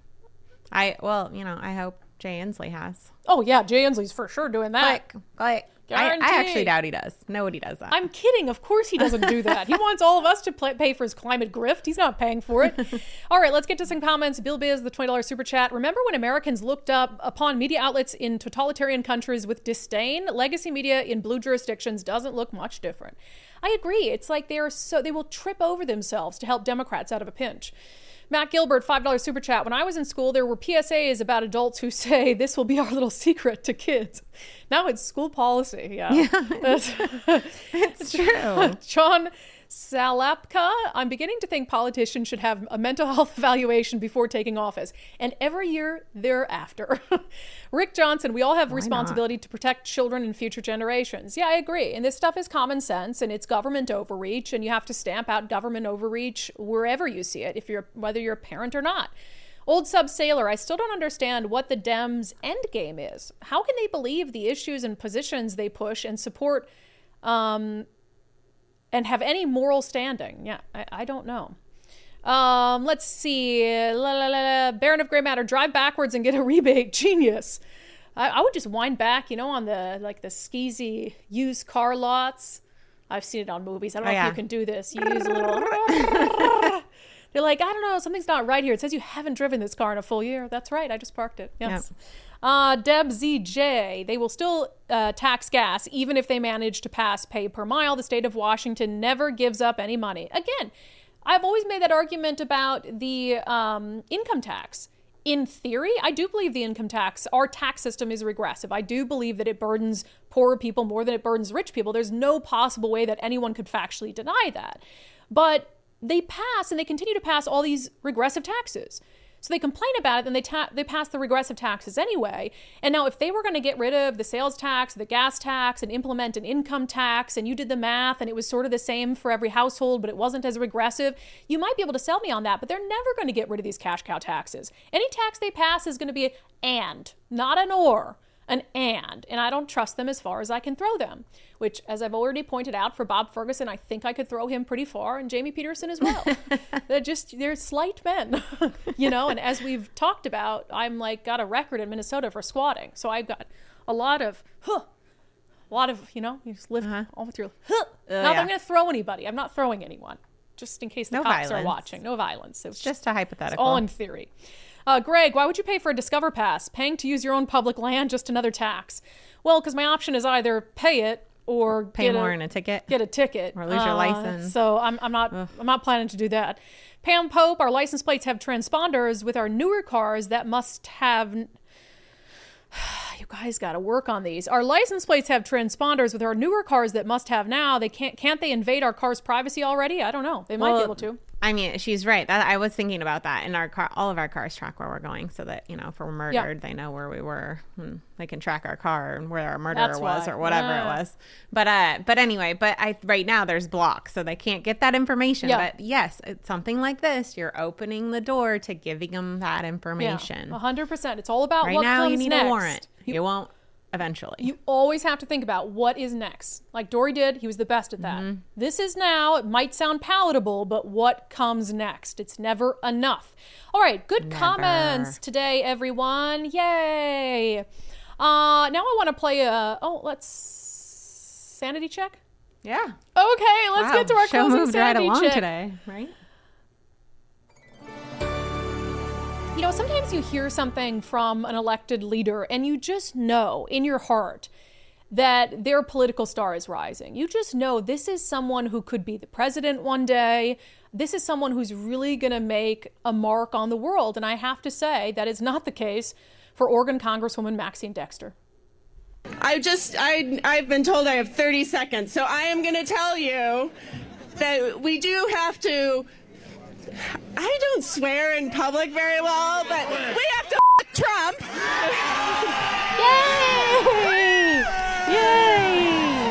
I well, you know, I hope Jay Inslee has. Oh yeah, Jay Inslee's for sure doing that. Click, click. I, I actually doubt he does. Nobody does that. I'm kidding. Of course he doesn't do that. He wants all of us to play, pay for his climate grift. He's not paying for it. All right, let's get to some comments. Bill Biz, the twenty dollars super chat. Remember when Americans looked up upon media outlets in totalitarian countries with disdain? Legacy media in blue jurisdictions doesn't look much different. I agree. It's like they are so they will trip over themselves to help Democrats out of a pinch. Matt Gilbert, five dollars super chat. When I was in school, there were P S As about adults who say, this will be our little secret to kids. Now it's school policy. Yeah. yeah it's, it's true. John Salapka, I'm beginning to think politicians should have a mental health evaluation before taking office, and every year thereafter. Rick Johnson, we all have a responsibility to protect children and future generations. Yeah, I agree. And this stuff is common sense, and it's government overreach, and you have to stamp out government overreach wherever you see it, if you're whether you're a parent or not. Old Sub Sailor, I still don't understand what the Dems' end game is. How can they believe the issues and positions they push and support um, and have any moral standing? Yeah, I, I don't know. Um, let's see. La, la, la, la. Baron of Grey Matter, drive backwards and get a rebate. Genius. I, I would just wind back, you know, on the like the skeezy used car lots. I've seen it on movies. I don't know oh, yeah. if you can do this. You use a little... They're like, I don't know, something's not right here. It says you haven't driven this car in a full year. That's right. I just parked it. Yes. Yep. Uh, Deb Z J, they will still uh, tax gas even if they manage to pass pay per mile. The state of Washington never gives up any money. Again, I've always made that argument about the um, income tax. in theory, I do believe the income tax, our tax system is regressive. I do believe that it burdens poorer people more than it burdens rich people. There's no possible way that anyone could factually deny that. But they pass and they continue to pass all these regressive taxes. So they complain about it, then they ta- they pass the regressive taxes anyway. And now if they were going to get rid of the sales tax, the gas tax, and implement an income tax, and you did the math and it was sort of the same for every household, but it wasn't as regressive, you might be able to sell me on that. But they're never going to get rid of these cash cow taxes. Any tax they pass is going to be an and, not an or. An and, and I don't trust them as far as I can throw them, which, as I've already pointed out, for Bob Ferguson, I think I could throw him pretty far, and Jamie Peterson as well. They're just, they're slight men, you know, and as we've talked about, I'm like got a record in Minnesota for squatting. So I've got a lot of, huh, a lot of, you know, you just live uh-huh. all with your, huh. Uh, Not yeah. that I'm going to throw anybody. I'm not throwing anyone, just in case the no cops violence. are watching. No violence. It was it's just a hypothetical. It's all in theory. Uh, Greg, why would you pay for a Discover Pass? Paying to use your own public land, just another tax. Well, because my option is either pay it or pay get more a, in a ticket, get a ticket, or lose uh, your license. So I'm, I'm not Ugh. I'm not planning to do that. Pam Pope, our license plates have transponders with our newer cars that must have. You guys got to work on these. Our license plates have transponders with our newer cars that must have now. They can't can't they invade our car's privacy already? I don't know. They might well, be able to. I mean, she's right. That, I was thinking about that. In our car, all of our cars track where we're going, so that, you know, if we're murdered, yeah. they know where we were. And they can track our car and where our murderer That's was why. or whatever yeah. it was. But uh, but anyway, but I right now there's blocks, so they can't get that information. Yeah. But yes, it's something like this. You're opening the door to giving them that information. Yeah, one hundred percent. It's all about right what now. comes You need next. a warrant. You, you won't. Eventually. You always have to think about what is next. Like Dory did, he was the best at that. Mm-hmm. This is now, it might sound palatable, but what comes next? It's never enough. All right, good never. comments today, everyone. Yay. Uh, now I want to play a, oh, let's, sanity check? Yeah. Okay, let's wow. get to our Show closing moved sanity right along check. today, right? You know, sometimes you hear something from an elected leader and you just know in your heart that their political star is rising. You just know this is someone who could be the president one day. This is someone who's really going to make a mark on the world. And I have to say that is not the case for Oregon Congresswoman Maxine Dexter. I just, I, I've been told I have thirty seconds. So I am going to tell you that we do have to, I don't swear in public very well, but we have to f- Trump. Yay! Yay!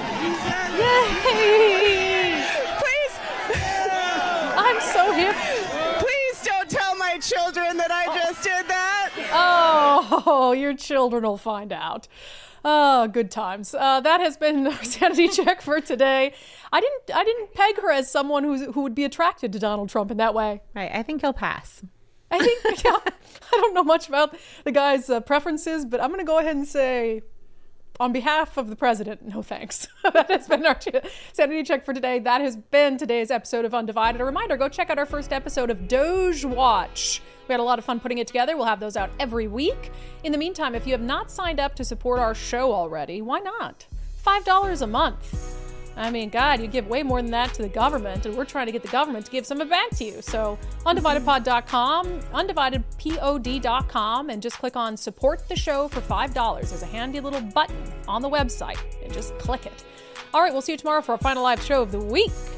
Yay! Please. I'm so hip. Please don't tell my children that I just did that. Oh, your children will find out. Oh, good times. Uh, that has been our sanity check for today. I didn't I didn't peg her as someone who's, who would be attracted to Donald Trump in that way. Right. I think he'll pass. I think, yeah, I don't know much about the guy's uh, preferences, but I'm going to go ahead and say, on behalf of the president, no thanks. That has been our sanity check for today. That has been today's episode of Undivided. A reminder, go check out our first episode of Doge Watch. We had a lot of fun putting it together. We'll have those out every week. In the meantime, if you have not signed up to support our show already, why not? five dollars a month. I mean, God, you give way more than that to the government, and we're trying to get the government to give some of it back to you. So undivided pod dot com, undivided pod dot com, and just click on support the show for five dollars. There's a handy little button on the website, and just click it. All right, we'll see you tomorrow for our final live show of the week.